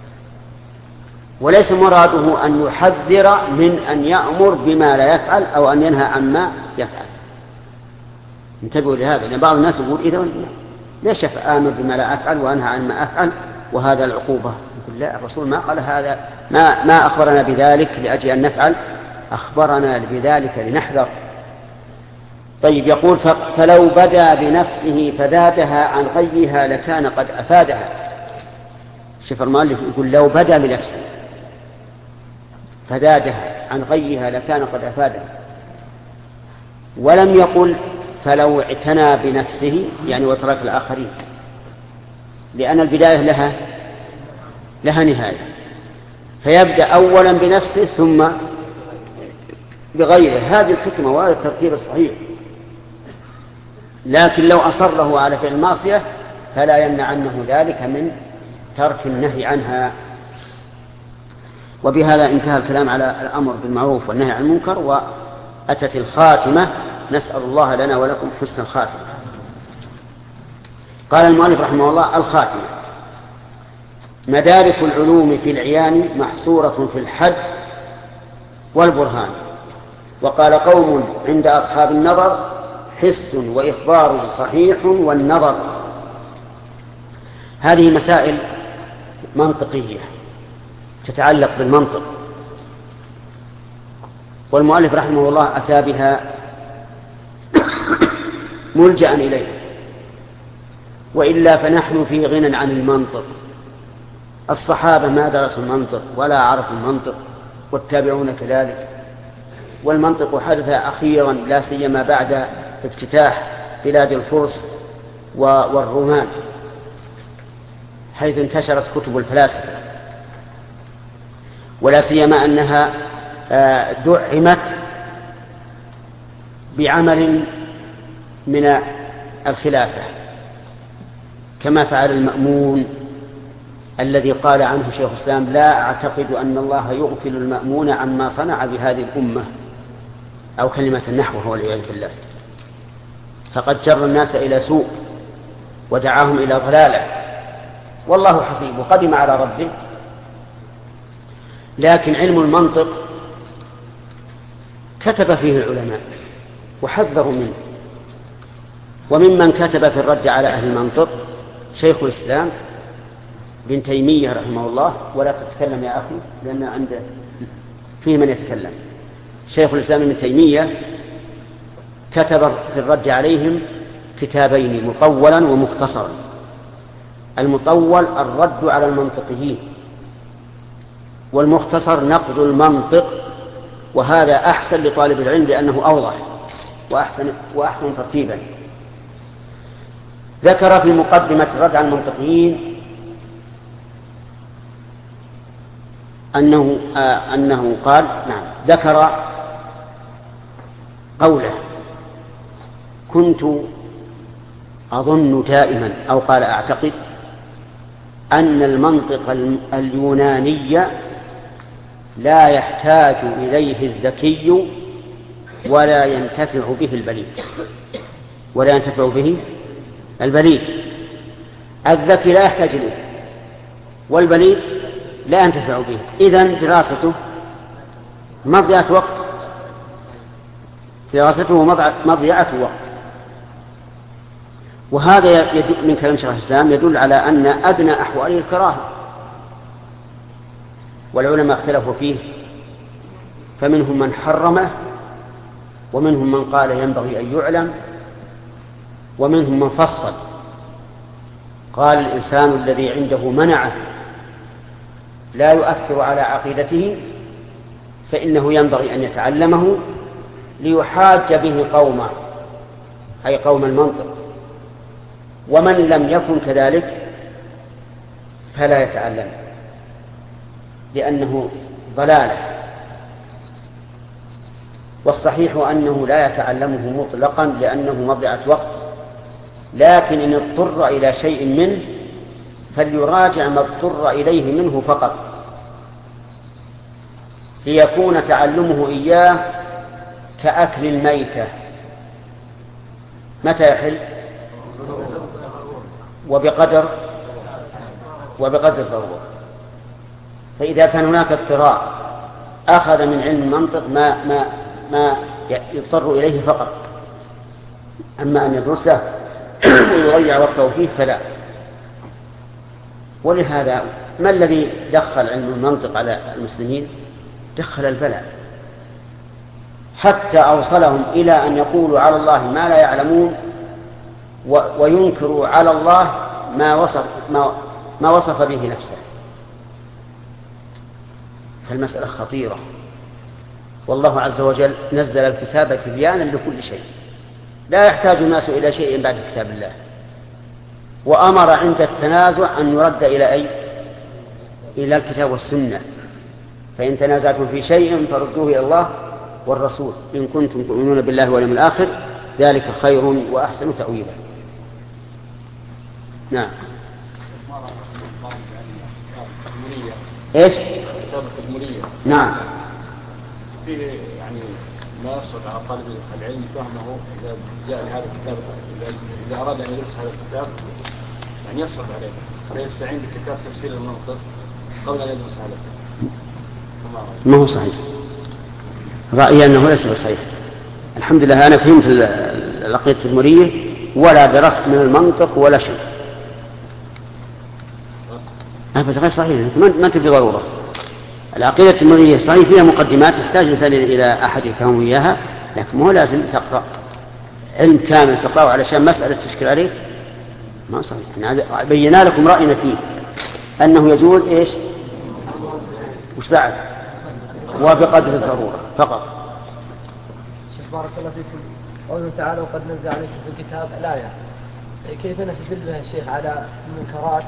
وليس مراده أن يحذر من أن يأمر بما لا يفعل أو أن ينهى عما يفعل. انتبهوا لهذا، لأن بعض الناس يقول إذا ليش آمر بما لا أفعل وأنهى عن ما أفعل وهذا العقوبة؟ يقول لا، الرسول ما قال هذا، ما, ما أخبرنا بذلك لأجل أن نفعل، أخبرنا بذلك لنحذر. طيب يقول فلو بدا بنفسه فزادها عن غيها لكان قد أفادها. شوف المؤلف يقول لو بدا بنفسه فزادها عن غيها لكان قد أفادها، ولم يقل فلو اعتنى بنفسه يعني وترك الآخرين، لأن البداية لها لها نهاية، فيبدأ أولا بنفسه ثم بغيره. هذه الحكمة وهذا الترتيب الصحيح. لكن لو أصره على فعل المعصية فلا يمنعنه ذلك من ترك النهي عنها. وبهذا انتهى الكلام على الأمر بالمعروف والنهي عن المنكر، وأتت الخاتمة، نسأل الله لنا ولكم حسن الخاتمة. قال المؤلف رحمه الله: الخاتمة مدارك العلوم في العيان محصورة في الحد والبرهان. وقال قوم عند أصحاب النظر: حس وإخبار صحيح والنظر. هذه مسائل منطقية تتعلق بالمنطق، والمؤلف رحمه الله أتى بها ملجأ إليه، وإلا فنحن في غنى عن المنطق. الصحابة ما درسوا المنطق ولا عرفوا المنطق، والتابعون كذلك. والمنطق حدث أخيرا لا سيما بعد افتتاح بلاد الفرس والرومان، حيث انتشرت كتب الفلاسفة، ولا سيما أنها دعمت بعمل من الخلافة، كما فعل المأمون الذي قال عنه شيخ الإسلام: لا أعتقد أن الله يغفل المأمون عما صنع بهذه الأمة، أو كلمة نحوه والعياذ بالله. فقد جر الناس إلى سوء ودعاهم إلى ضلالة، والله حسيب وقدم على ربه. لكن علم المنطق كتب فيه العلماء وحذروا منه، وممن كتب في الرد على أهل المنطق شيخ الإسلام ابن تيمية رحمه الله. ولا تتكلم يا أخي لأن عنده فيه من يتكلم. شيخ الإسلام ابن تيمية كتب في الرد عليهم كتابين: مطولا ومختصرا. المطول الرد على المنطقيين، والمختصر نقد المنطق، وهذا أحسن لطالب العلم لأنه أوضح وأحسن, وأحسن ترتيبا. ذكر في مقدمة الرد على المنطقيين أنه, آه أنه قال نعم ذكر قوله: كنت أظن دائما أو قال أعتقد أن المنطق اليوناني لا يحتاج إليه الذكي ولا ينتفع به البليد ولا ينتفع به البليد. الذكي لا يحتاج إليه والبليد لا ينتفع به، إذن دراسته مضيعة وقت، دراسته مضيعة وقت. وهذا من كلام شيخ الإسلام يدل على أن أدنى أحواله الكراهة، والعلماء اختلفوا فيه، فمنهم من حرمه ومنهم من قال ينبغي أن يعلم ومنهم من فصل قال الإنسان الذي عنده منعه لا يؤثر على عقيدته فإنه ينبغي أن يتعلمه ليحاج به قومه، أي قوم المنطق، ومن لم يكن كذلك فلا يتعلم لأنه ضلالة. والصحيح أنه لا يتعلمه مطلقا لأنه مضيعة وقت، لكن إن اضطر إلى شيء منه فليراجع ما اضطر إليه منه فقط، ليكون تعلمه إياه كأكل الميتة. متى يحل؟ وبقدر وبقدر الضرورة. فإذا كان هناك اضطرار أخذ من علم المنطق ما ما ما يضطر إليه فقط، أما أن يدرسه ويضيع وقته فيه فلا. ولهذا ما الذي دخل علم المنطق على المسلمين؟ دخل البلاء، حتى أوصلهم إلى أن يقولوا على الله ما لا يعلمون وينكروا على الله ما وصف, ما, ما وصف به نفسه. فالمسألة خطيرة، والله عز وجل نزل الكتاب تبيانا لكل شيء، لا يحتاج الناس إلى شيء بعد كتاب الله، وأمر عند التنازع أن يرد إلى أي؟ إلى الكتاب والسنة. فإن تنازعتم في شيء فردوه إلى الله والرسول إن كنتم تؤمنون بالله واليوم الآخر ذلك خير وأحسن تأويلا. نعم. ايش؟ كتابة التدمرية. نعم. فيه يعني ما يصعب على طالب العلم فهمه إذا جاء لهذا الكتاب، إذا أراد أن يدرس هذا الكتاب يعني يصعب عليه فيستعين بكتاب تسهيل المنطق قبل أن يدرس هذا الكتاب. ما هو صحيح، رأيي أنه ليس صحيح. الحمد لله أنا فهمت العقيدة التدمرية ولا درست من المنطق ولا شيء. أبدا غير صحيح، ما أنت بضرورة. العقيدة التدمرية صحيح فيها مقدمات يحتاج الإنسان إلى أحد يفهم إياها، لكن مو لازم تقرأ علم كامل تقرأه علشان مسألة تشكل عليه، ما صحيح. بينا لكم رأينا فيه أنه يجوز إيش؟ وش بعد؟ وبقدر الضرورة فقط. شيخ بارك الله فيكم، قوله تعالى وقد نزل عليكم في الكتاب الآية، كيف نستدل بها الشيخ على المنكرات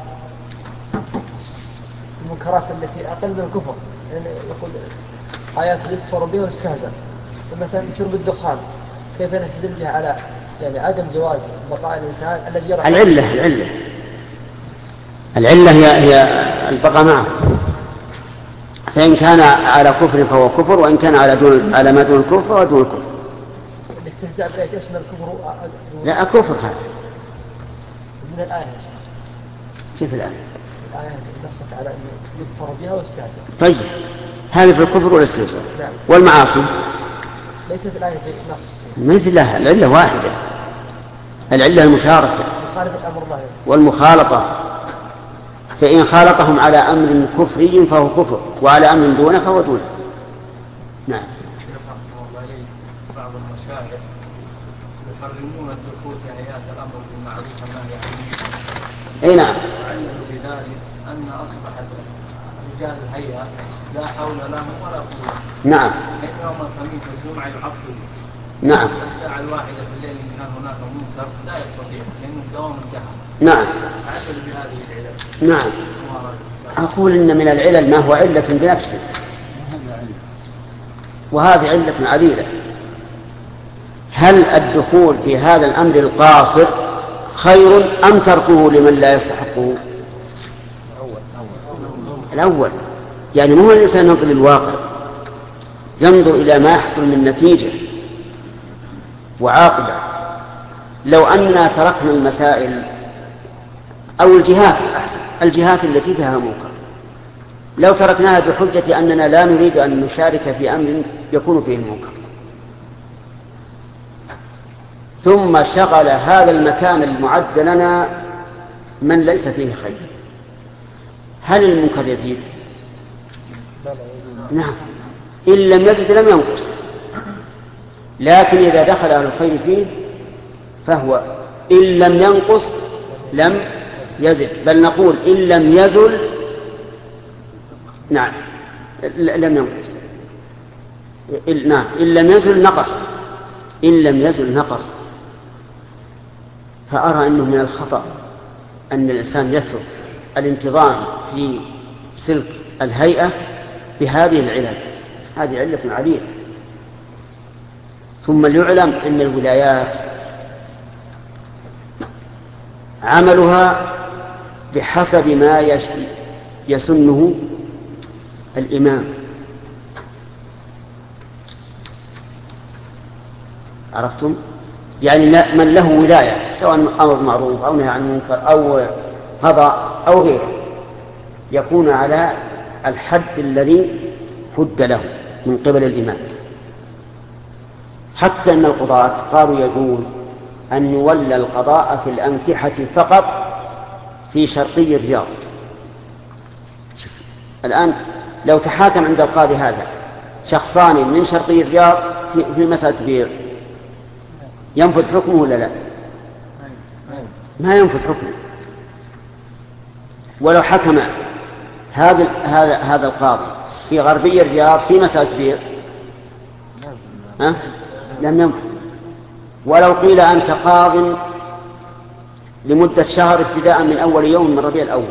المنكرات التي أقل من الكفر؟ يعني يقول آيات يكفر بها ويستهزأ، مثلا شرب الدخان كيف نستدل بها على يعني عدم جواز بقاء الإنسان الذي يرى؟ العلة العلة العلة هي هي البقاء معه، فإن كان على كفر فهو كفر، وإن كان على دون على ما دون الكفر فهو دون الكفر. الاستهزاء بآيات يشمل الكفر؟ لا كفر هذا من الآية. كيف الآية؟ الآية نصت على أن يكفر بها ويستهزأ. طيب هذا في الكفر والاستهزاء. نعم. والمعاصي ليس في الآية نص. ليس لها العلة واحدة، العلة المشاركة مخالفة أمر الله والمخالطة، فإن خالطهم على أمر كفري فهو كفر وعلى أمر دونه فهو دونه. نعم. بعض المشايخ يحرمون الدخول في آيات الأمر بالمعروف والنهي عن المنكر. أي نعم. وعلموا بذلك أن أصبحت رجال الهيئة لا حول لهم ولا قوة. نعم. حين يوم الخميس والجمعة يعطل. نعم. الساعة الواحدة في الليل إن كان هناك منكر لا يستطيع لأن الدوام انتهى. نعم. عدل بهذه العلل. نعم. أقول إن من العلل ما هو علة بنفسه، وهذه علة عليلة. هل الدخول في هذا الأمر القاصر خير أم تركه لمن لا يستحقه؟ الأول. يعني مو الإنسان ينظر للواقع، ينظر إلى ما يحصل من نتيجة وعاقبة. لو أننا تركنا المسائل أو الجهات أحسن الجهات التي فيها منكر، لو تركناها بحجة أننا لا نريد أن نشارك في أمر يكون فيه المنكر، ثم شغل هذا المكان المعد لنا من ليس فيه خير، هل المنكر يزيد؟ نعم، إن لم يزد لم ينقص. لكن إذا دخل أهل الخير فيه فهو إن لم ينقص لم يزد، بل نقول إن لم يزل نعم لم ينقص. نعم إن لم يزل نقص، إن لم يزل نقص. فأرى أنه من الخطأ أن الإنسان يترك الانتظام في سلك الهيئة بهذه العلل، هذه علة عديدة. ثم ليعلم أن الولايات عملها بحسب ما يسنه الإمام. عرفتم؟ يعني من له ولاية سواء أمر معروف أو نهي عن منكر أو قضاء أو غيره يكون على الحد الذي حد له من قبل الإمام. حتى أن القضاة قالوا يجوز أن يولى القضاء في الأنكحة فقط في شرقي الرياض. الآن لو تحاكم عند القاضي هذا شخصان من شرقي الرياض في مسألة بيع، ينفذ حكمه ولا لا؟ ما ينفذ حكمه. ولو حكم هذا هذا هذا القاضي في غربي الرياض في مسألة بيع أه؟ لم ينفذ. ولو قيل أنت قاض لمدة شهر ابتداء من أول يوم من ربيع الأول،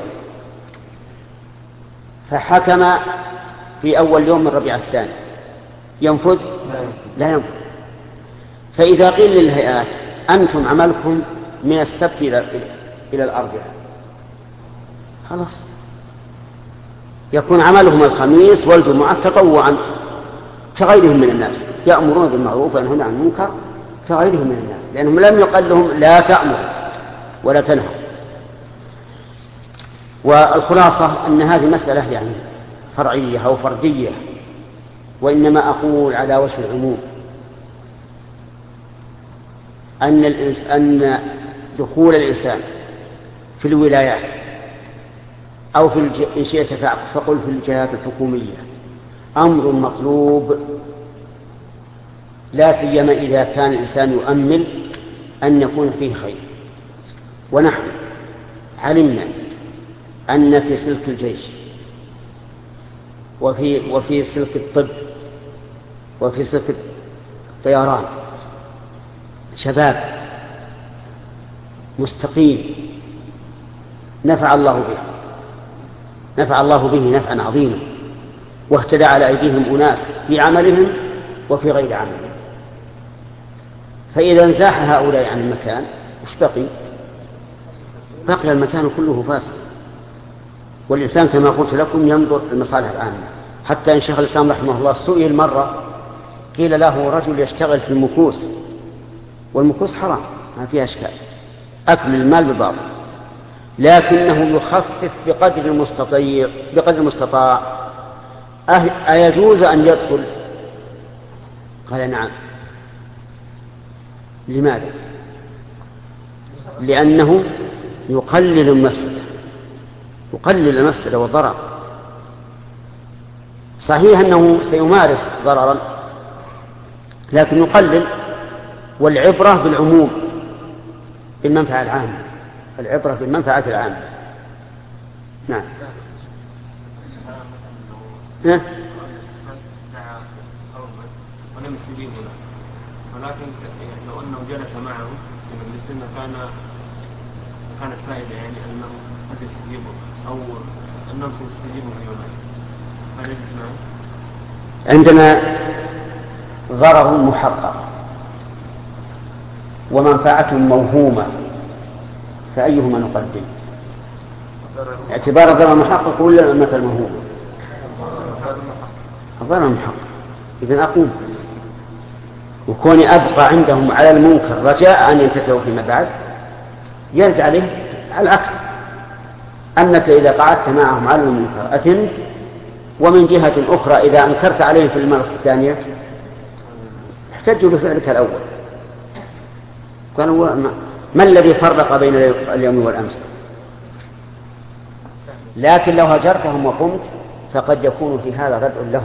فحكم في أول يوم من ربيع الثاني، ينفذ؟ لا ينفذ. فإذا قيل للهيئات أنتم عملكم من السبت إلى إلى الأربعاء، خلاص يكون عملهم الخميس والجمعة تطوعا كغيرهم من الناس، يأمرون بالمعروف وينهون عن المنكر كغيرهم من الناس، لأنهم لم يقل لهم لا تأمر ولا تنهى. والخلاصة أن هذه مسألة يعني فرعية أو فردية، وإنما أقول على وجه العموم أن, أن دخول الإنسان في الولايات أو في الج... إن شئت فقل في الجهات الحكومية أمر مطلوب، لا سيما إذا كان الإنسان يؤمل أن يكون فيه خير. ونحن علمنا أن في سلك الجيش وفي, وفي سلك الطب وفي سلك الطيران شباب مستقيم نفع الله به نفع الله به نفعا عظيما، واهتدى على أيديهم أناس في عملهم وفي غير عملهم. فإذا انزاح هؤلاء عن المكان وش بقي؟ بقي المكان كله فاسد. والإنسان كما قلت لكم ينظر المصالح العامة. حتى إن شيخ الإسلام رحمه الله سئل مرة قيل له رجل يشتغل في المكوس، والمكوس حرام ما فيها أشكال، أكل المال بباطل، لكنه يخفف بقدر المستطيع بقدر المستطاع، أيجوز أن يدخل؟ قال نعم. لماذا؟ لأنه يقلل المفسدة يقلل المفسدة والضرر. صحيح أنه سيمارس ضررا لكن يقلل، والعبرة بالعموم بالمنفعة العامة، العبرة بالمنفعة العامة. نعم. ها؟ ولم يستجيبوا له، ولكن لو أنه جلس معه في مجلسنا كان كانت فائدة، يعني أنه قد يستجيبوا أو أنهم سيستجيبوا في يومين. هل يجلس معه؟ عندنا ضرر محقق ومنفعة موهومة فأيهما نقدم؟ اعتبار الضرر المحقق ولا المثل الموهوب؟ الضرر المحقق. إذن أقوم وكوني أبقى عندهم على المنكر رجاء أن ينتهوا فيما بعد يرد عليه على العكس، أنك إذا قعدت معهم على المنكر أثمت، ومن جهة أخرى إذا أنكرت عليهم في المرة الثانية احتجوا بفعلك الأول. قالوا ما, ما الذي فرق بين اليوم والأمس؟ لكن لو هجرتهم وقمت فقد يكون في هذا ردع لهم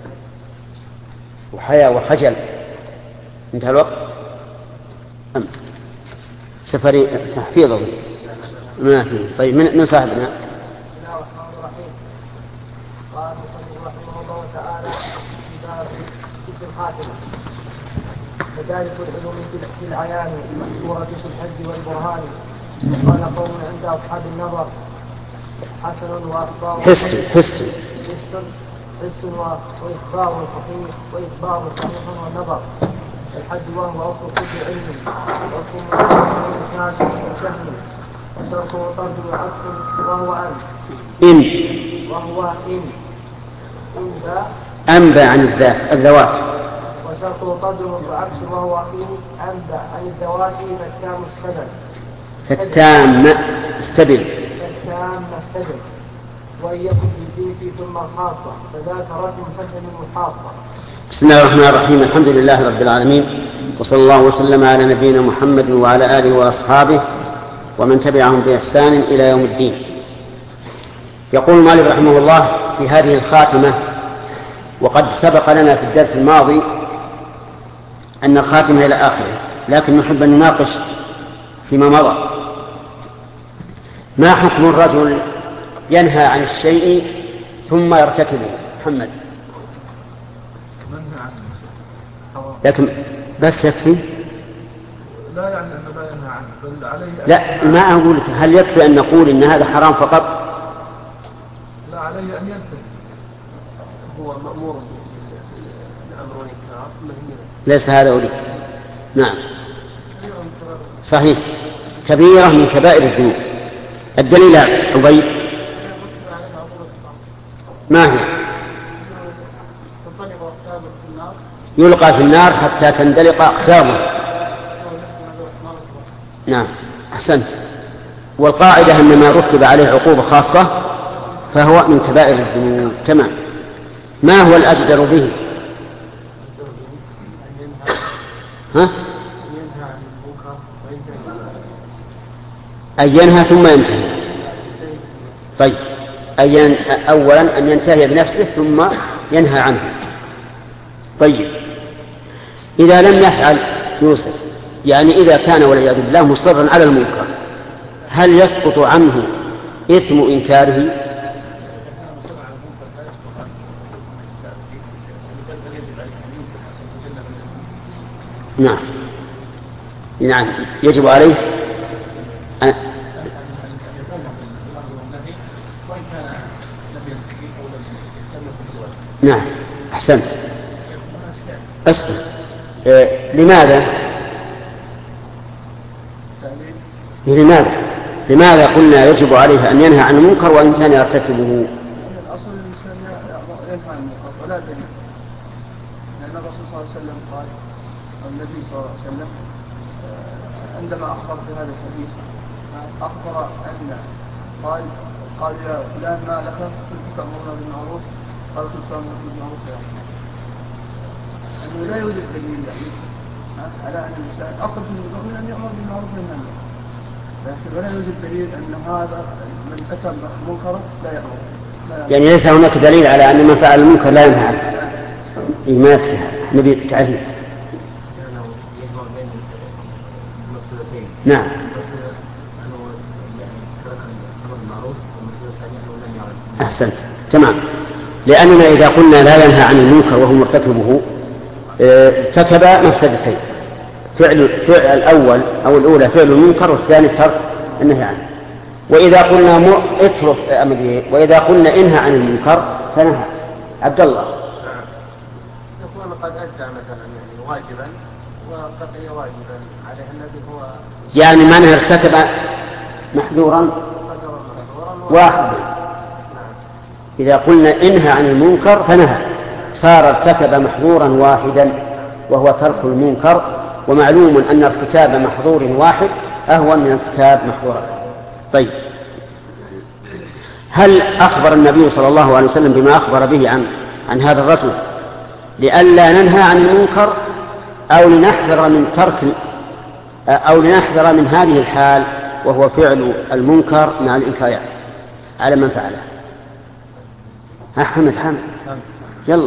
وحياء وخجل. انتهى الوقت. أم سفري تحفيظه ما فيه. طيب من من صاحبنا؟ بسم الله الرحمن الرحيم. قال المصنف رحمه الله تعالى في باب ذكر الخاتمة: مدارك العلوم في العيان المذكورة في الحج والبرهان. قال قوم عند أصحاب النظر حسن وأخبار حس حس حس وإخبار صحيح وإخبار صحيح والنظر. الحج وهو أصل كل علم وأصل من وسهم وشرط وطرد وعكس وهو أن إن وهو إن إن ذا أنبى عن الذات الذوات. وشرط وطرد وعكس وهو إن أنبى عن الذوات فالتام استبل فالتام استبل فالتام استبل وإن يكن بالجنس ثم الخاصة فذاك رسم فهم محاصة. بسم الله الرحمن الرحيم. الحمد لله رب العالمين، وصلى الله وسلم على نبينا محمد وعلى آله وأصحابه ومن تبعهم بإحسان إلى يوم الدين. يقول مالك رحمه الله في هذه الخاتمة، وقد سبق لنا في الدرس الماضي أن الخاتمة إلى آخره، لكن نحب أن نناقش فيما مضى. ما حكم الرجل ينهى عن الشيء ثم يرتكبه؟ محمد. لكن بس يكفي؟ لا يعني أنه لا ينهى عنه، بل عليه لا، ما أقول لك هل يكفي أن نقول إن هذا حرام فقط؟ لا، عليه أن ينتهي. هو مأمور بأمر والإنكار. ليس هذا أولي. نعم صحيح، كبيرة من كبائر الذنوب. الدليل عبيد ما هي؟ يلقى في النار حتى تندلق أقسامه. نعم أحسنت. والقاعدة أن ما رتب عليه عقوبة خاصة فهو من كبائر الذنوب. تمام. ما هو الأجدر به؟ ها؟ أن ينهى ثم ينتهي. طيب أن أولا أن ينتهي بنفسه ثم ينهى عنه. طيب إذا لم يفعل يوسف، يعني إذا كان والعياذ بالله مصرا على المنكر، هل يسقط عنه إثم إنكاره؟ نعم نعم يجب عليه أن... نعم أحسنت. أسكت. إيه لماذا؟ لماذا؟ لماذا قلنا يجب عليه أن ينهى عن المنكر وإن كان يرتكبه؟ الأصل الإنسان ينهى عن المنكر ولا دليل، لأن الرسول صلى الله عليه وسلم قال، النبي صلى الله عليه وسلم عندما أخبر في هذا الحديث أخبر أن قال قال يا فلان ما لك كنت تأمرنا بالمعروف؟ قال كنت تأمرنا بالمعروف يعني أنه لا يوجد دليل يعني على أن الإنسان أصل في المؤمن أن يأمر بالمعروف وينهى عن المنكر، لكن ولا يوجد دليل أن هذا من أتى منكرا لا يأمر. يعني ليس هناك دليل على أن من فعل المنكر لا ينهى عنه. ما يكفي نبي تعريف. نعم أحسنت تمام. لأننا إذا قلنا لا ينهى عن المنكر وهو مرتكبه ارتكب مفسدتين: فعل فعل الأول أو الأولى فعل المنكر، والثاني ترك النهي عنه. وإذا قلنا اترك أمره، وإذا قلنا انهى عن المنكر فنهى. عبد الله يكون قد أدى مثلا يعني واجبا وبقي واجبا عليه الذي هو يعني من ارتكب محذورا واحدا. إذا قلنا انهى عن المنكر فنهى، صار ارتكب محظورا واحدا وهو ترك المنكر، ومعلوم أن ارتكاب محظور واحد أهون من ارتكاب محظور. طيب، هل أخبر النبي صلى الله عليه وسلم بما أخبر به عن عن هذا الرجل لئلا ننهى عن المنكر، أو لنحذر من ترك أو لنحذر من هذه الحال وهو فعل المنكر مع الإنكار على من فعله؟ ها حمد حمد يلا.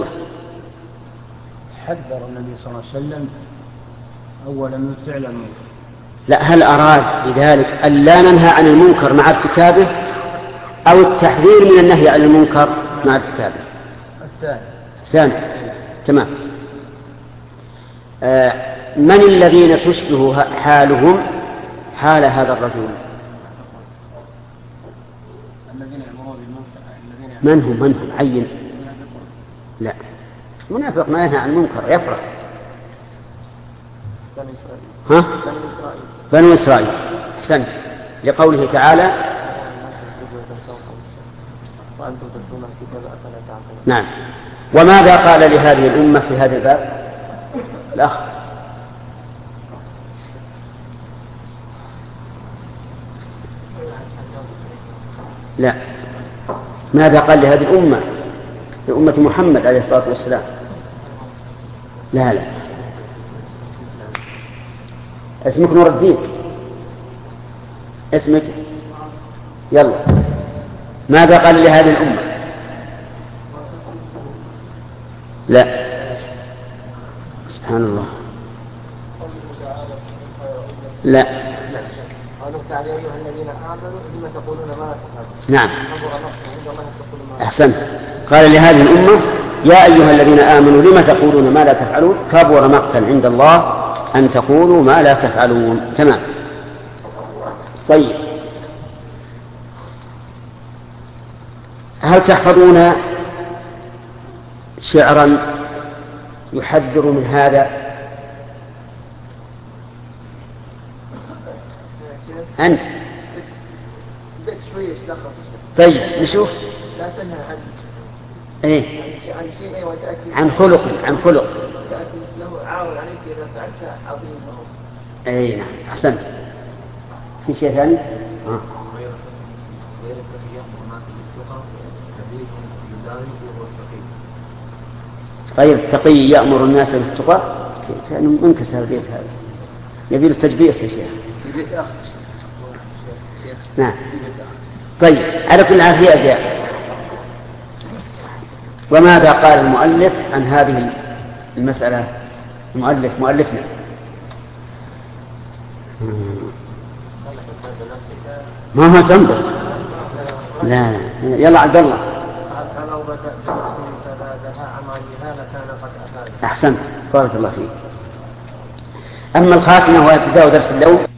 حذر النبي صلى الله عليه وسلم أولا من فعل المنكر. لا، هل أراد بذلك أن لا ننهى عن المنكر مع ارتكابه، أو التحذير من النهي عن المنكر مع ارتكابه؟ الثاني. ثاني، تمام. آه من الذين تشبه حالهم حال هذا الرجل؟ الذين يأمرون بالمنكر. من هم من هم عين؟ لا، منافق ما ينهى عن المنكر، يفرح. بني إسرائيل. ها؟ بني إسرائيل. بنو إسرائيل، أحسنت، لقوله تعالى وأنتم تتلون الكتاب أفلا تعقلون. نعم. وماذا قال لهذه الأمة في هذا الباب الأخ؟ لا، ماذا قال لهذه الأمة، لأمة محمد عليه الصلاة والسلام؟ لا لا، اسمك نور الدين، اسمك، يلا. ماذا قال لهذه الأمة؟ لا، سبحان الله، لا. قالوا تعالى يا أيها الذين آمنوا لما تقولون ما لا تفعلون. نعم، عند الله تقولون ما لا. أحسنت. قال لهذه الأمة يا أيها الذين آمنوا لما تقولون ما لا تفعلون، كبر مقتا عند الله أن تقولوا ما لا تفعلون. تمام. طيب، هل تحفظون شعرا يحذر من هذا؟ أنت بيت شوية دخل. طيب نشوف. لا تنهى عن إيه؟ عن شيء وتأتي عن خلق عن خلق تأتي له عاون عليك إذا فعلت عظيم. أي نعم، أحسنت. في شيء ثاني؟ آه. غير التقي يأمر الناس بالتقى، كأنه منكسر البيت هذا، يبي له تجبيس يا شيخ. البيت آخر. نعم. طيب، على كل حال هي أبيات. وماذا قال المؤلف عن هذه المسألة؟ المؤلف مؤلفنا ما هو تنظر. لا، يلا عبد الله. أحسنت، بارك الله فيك. أما الخاتمة وابتداء درس اللوم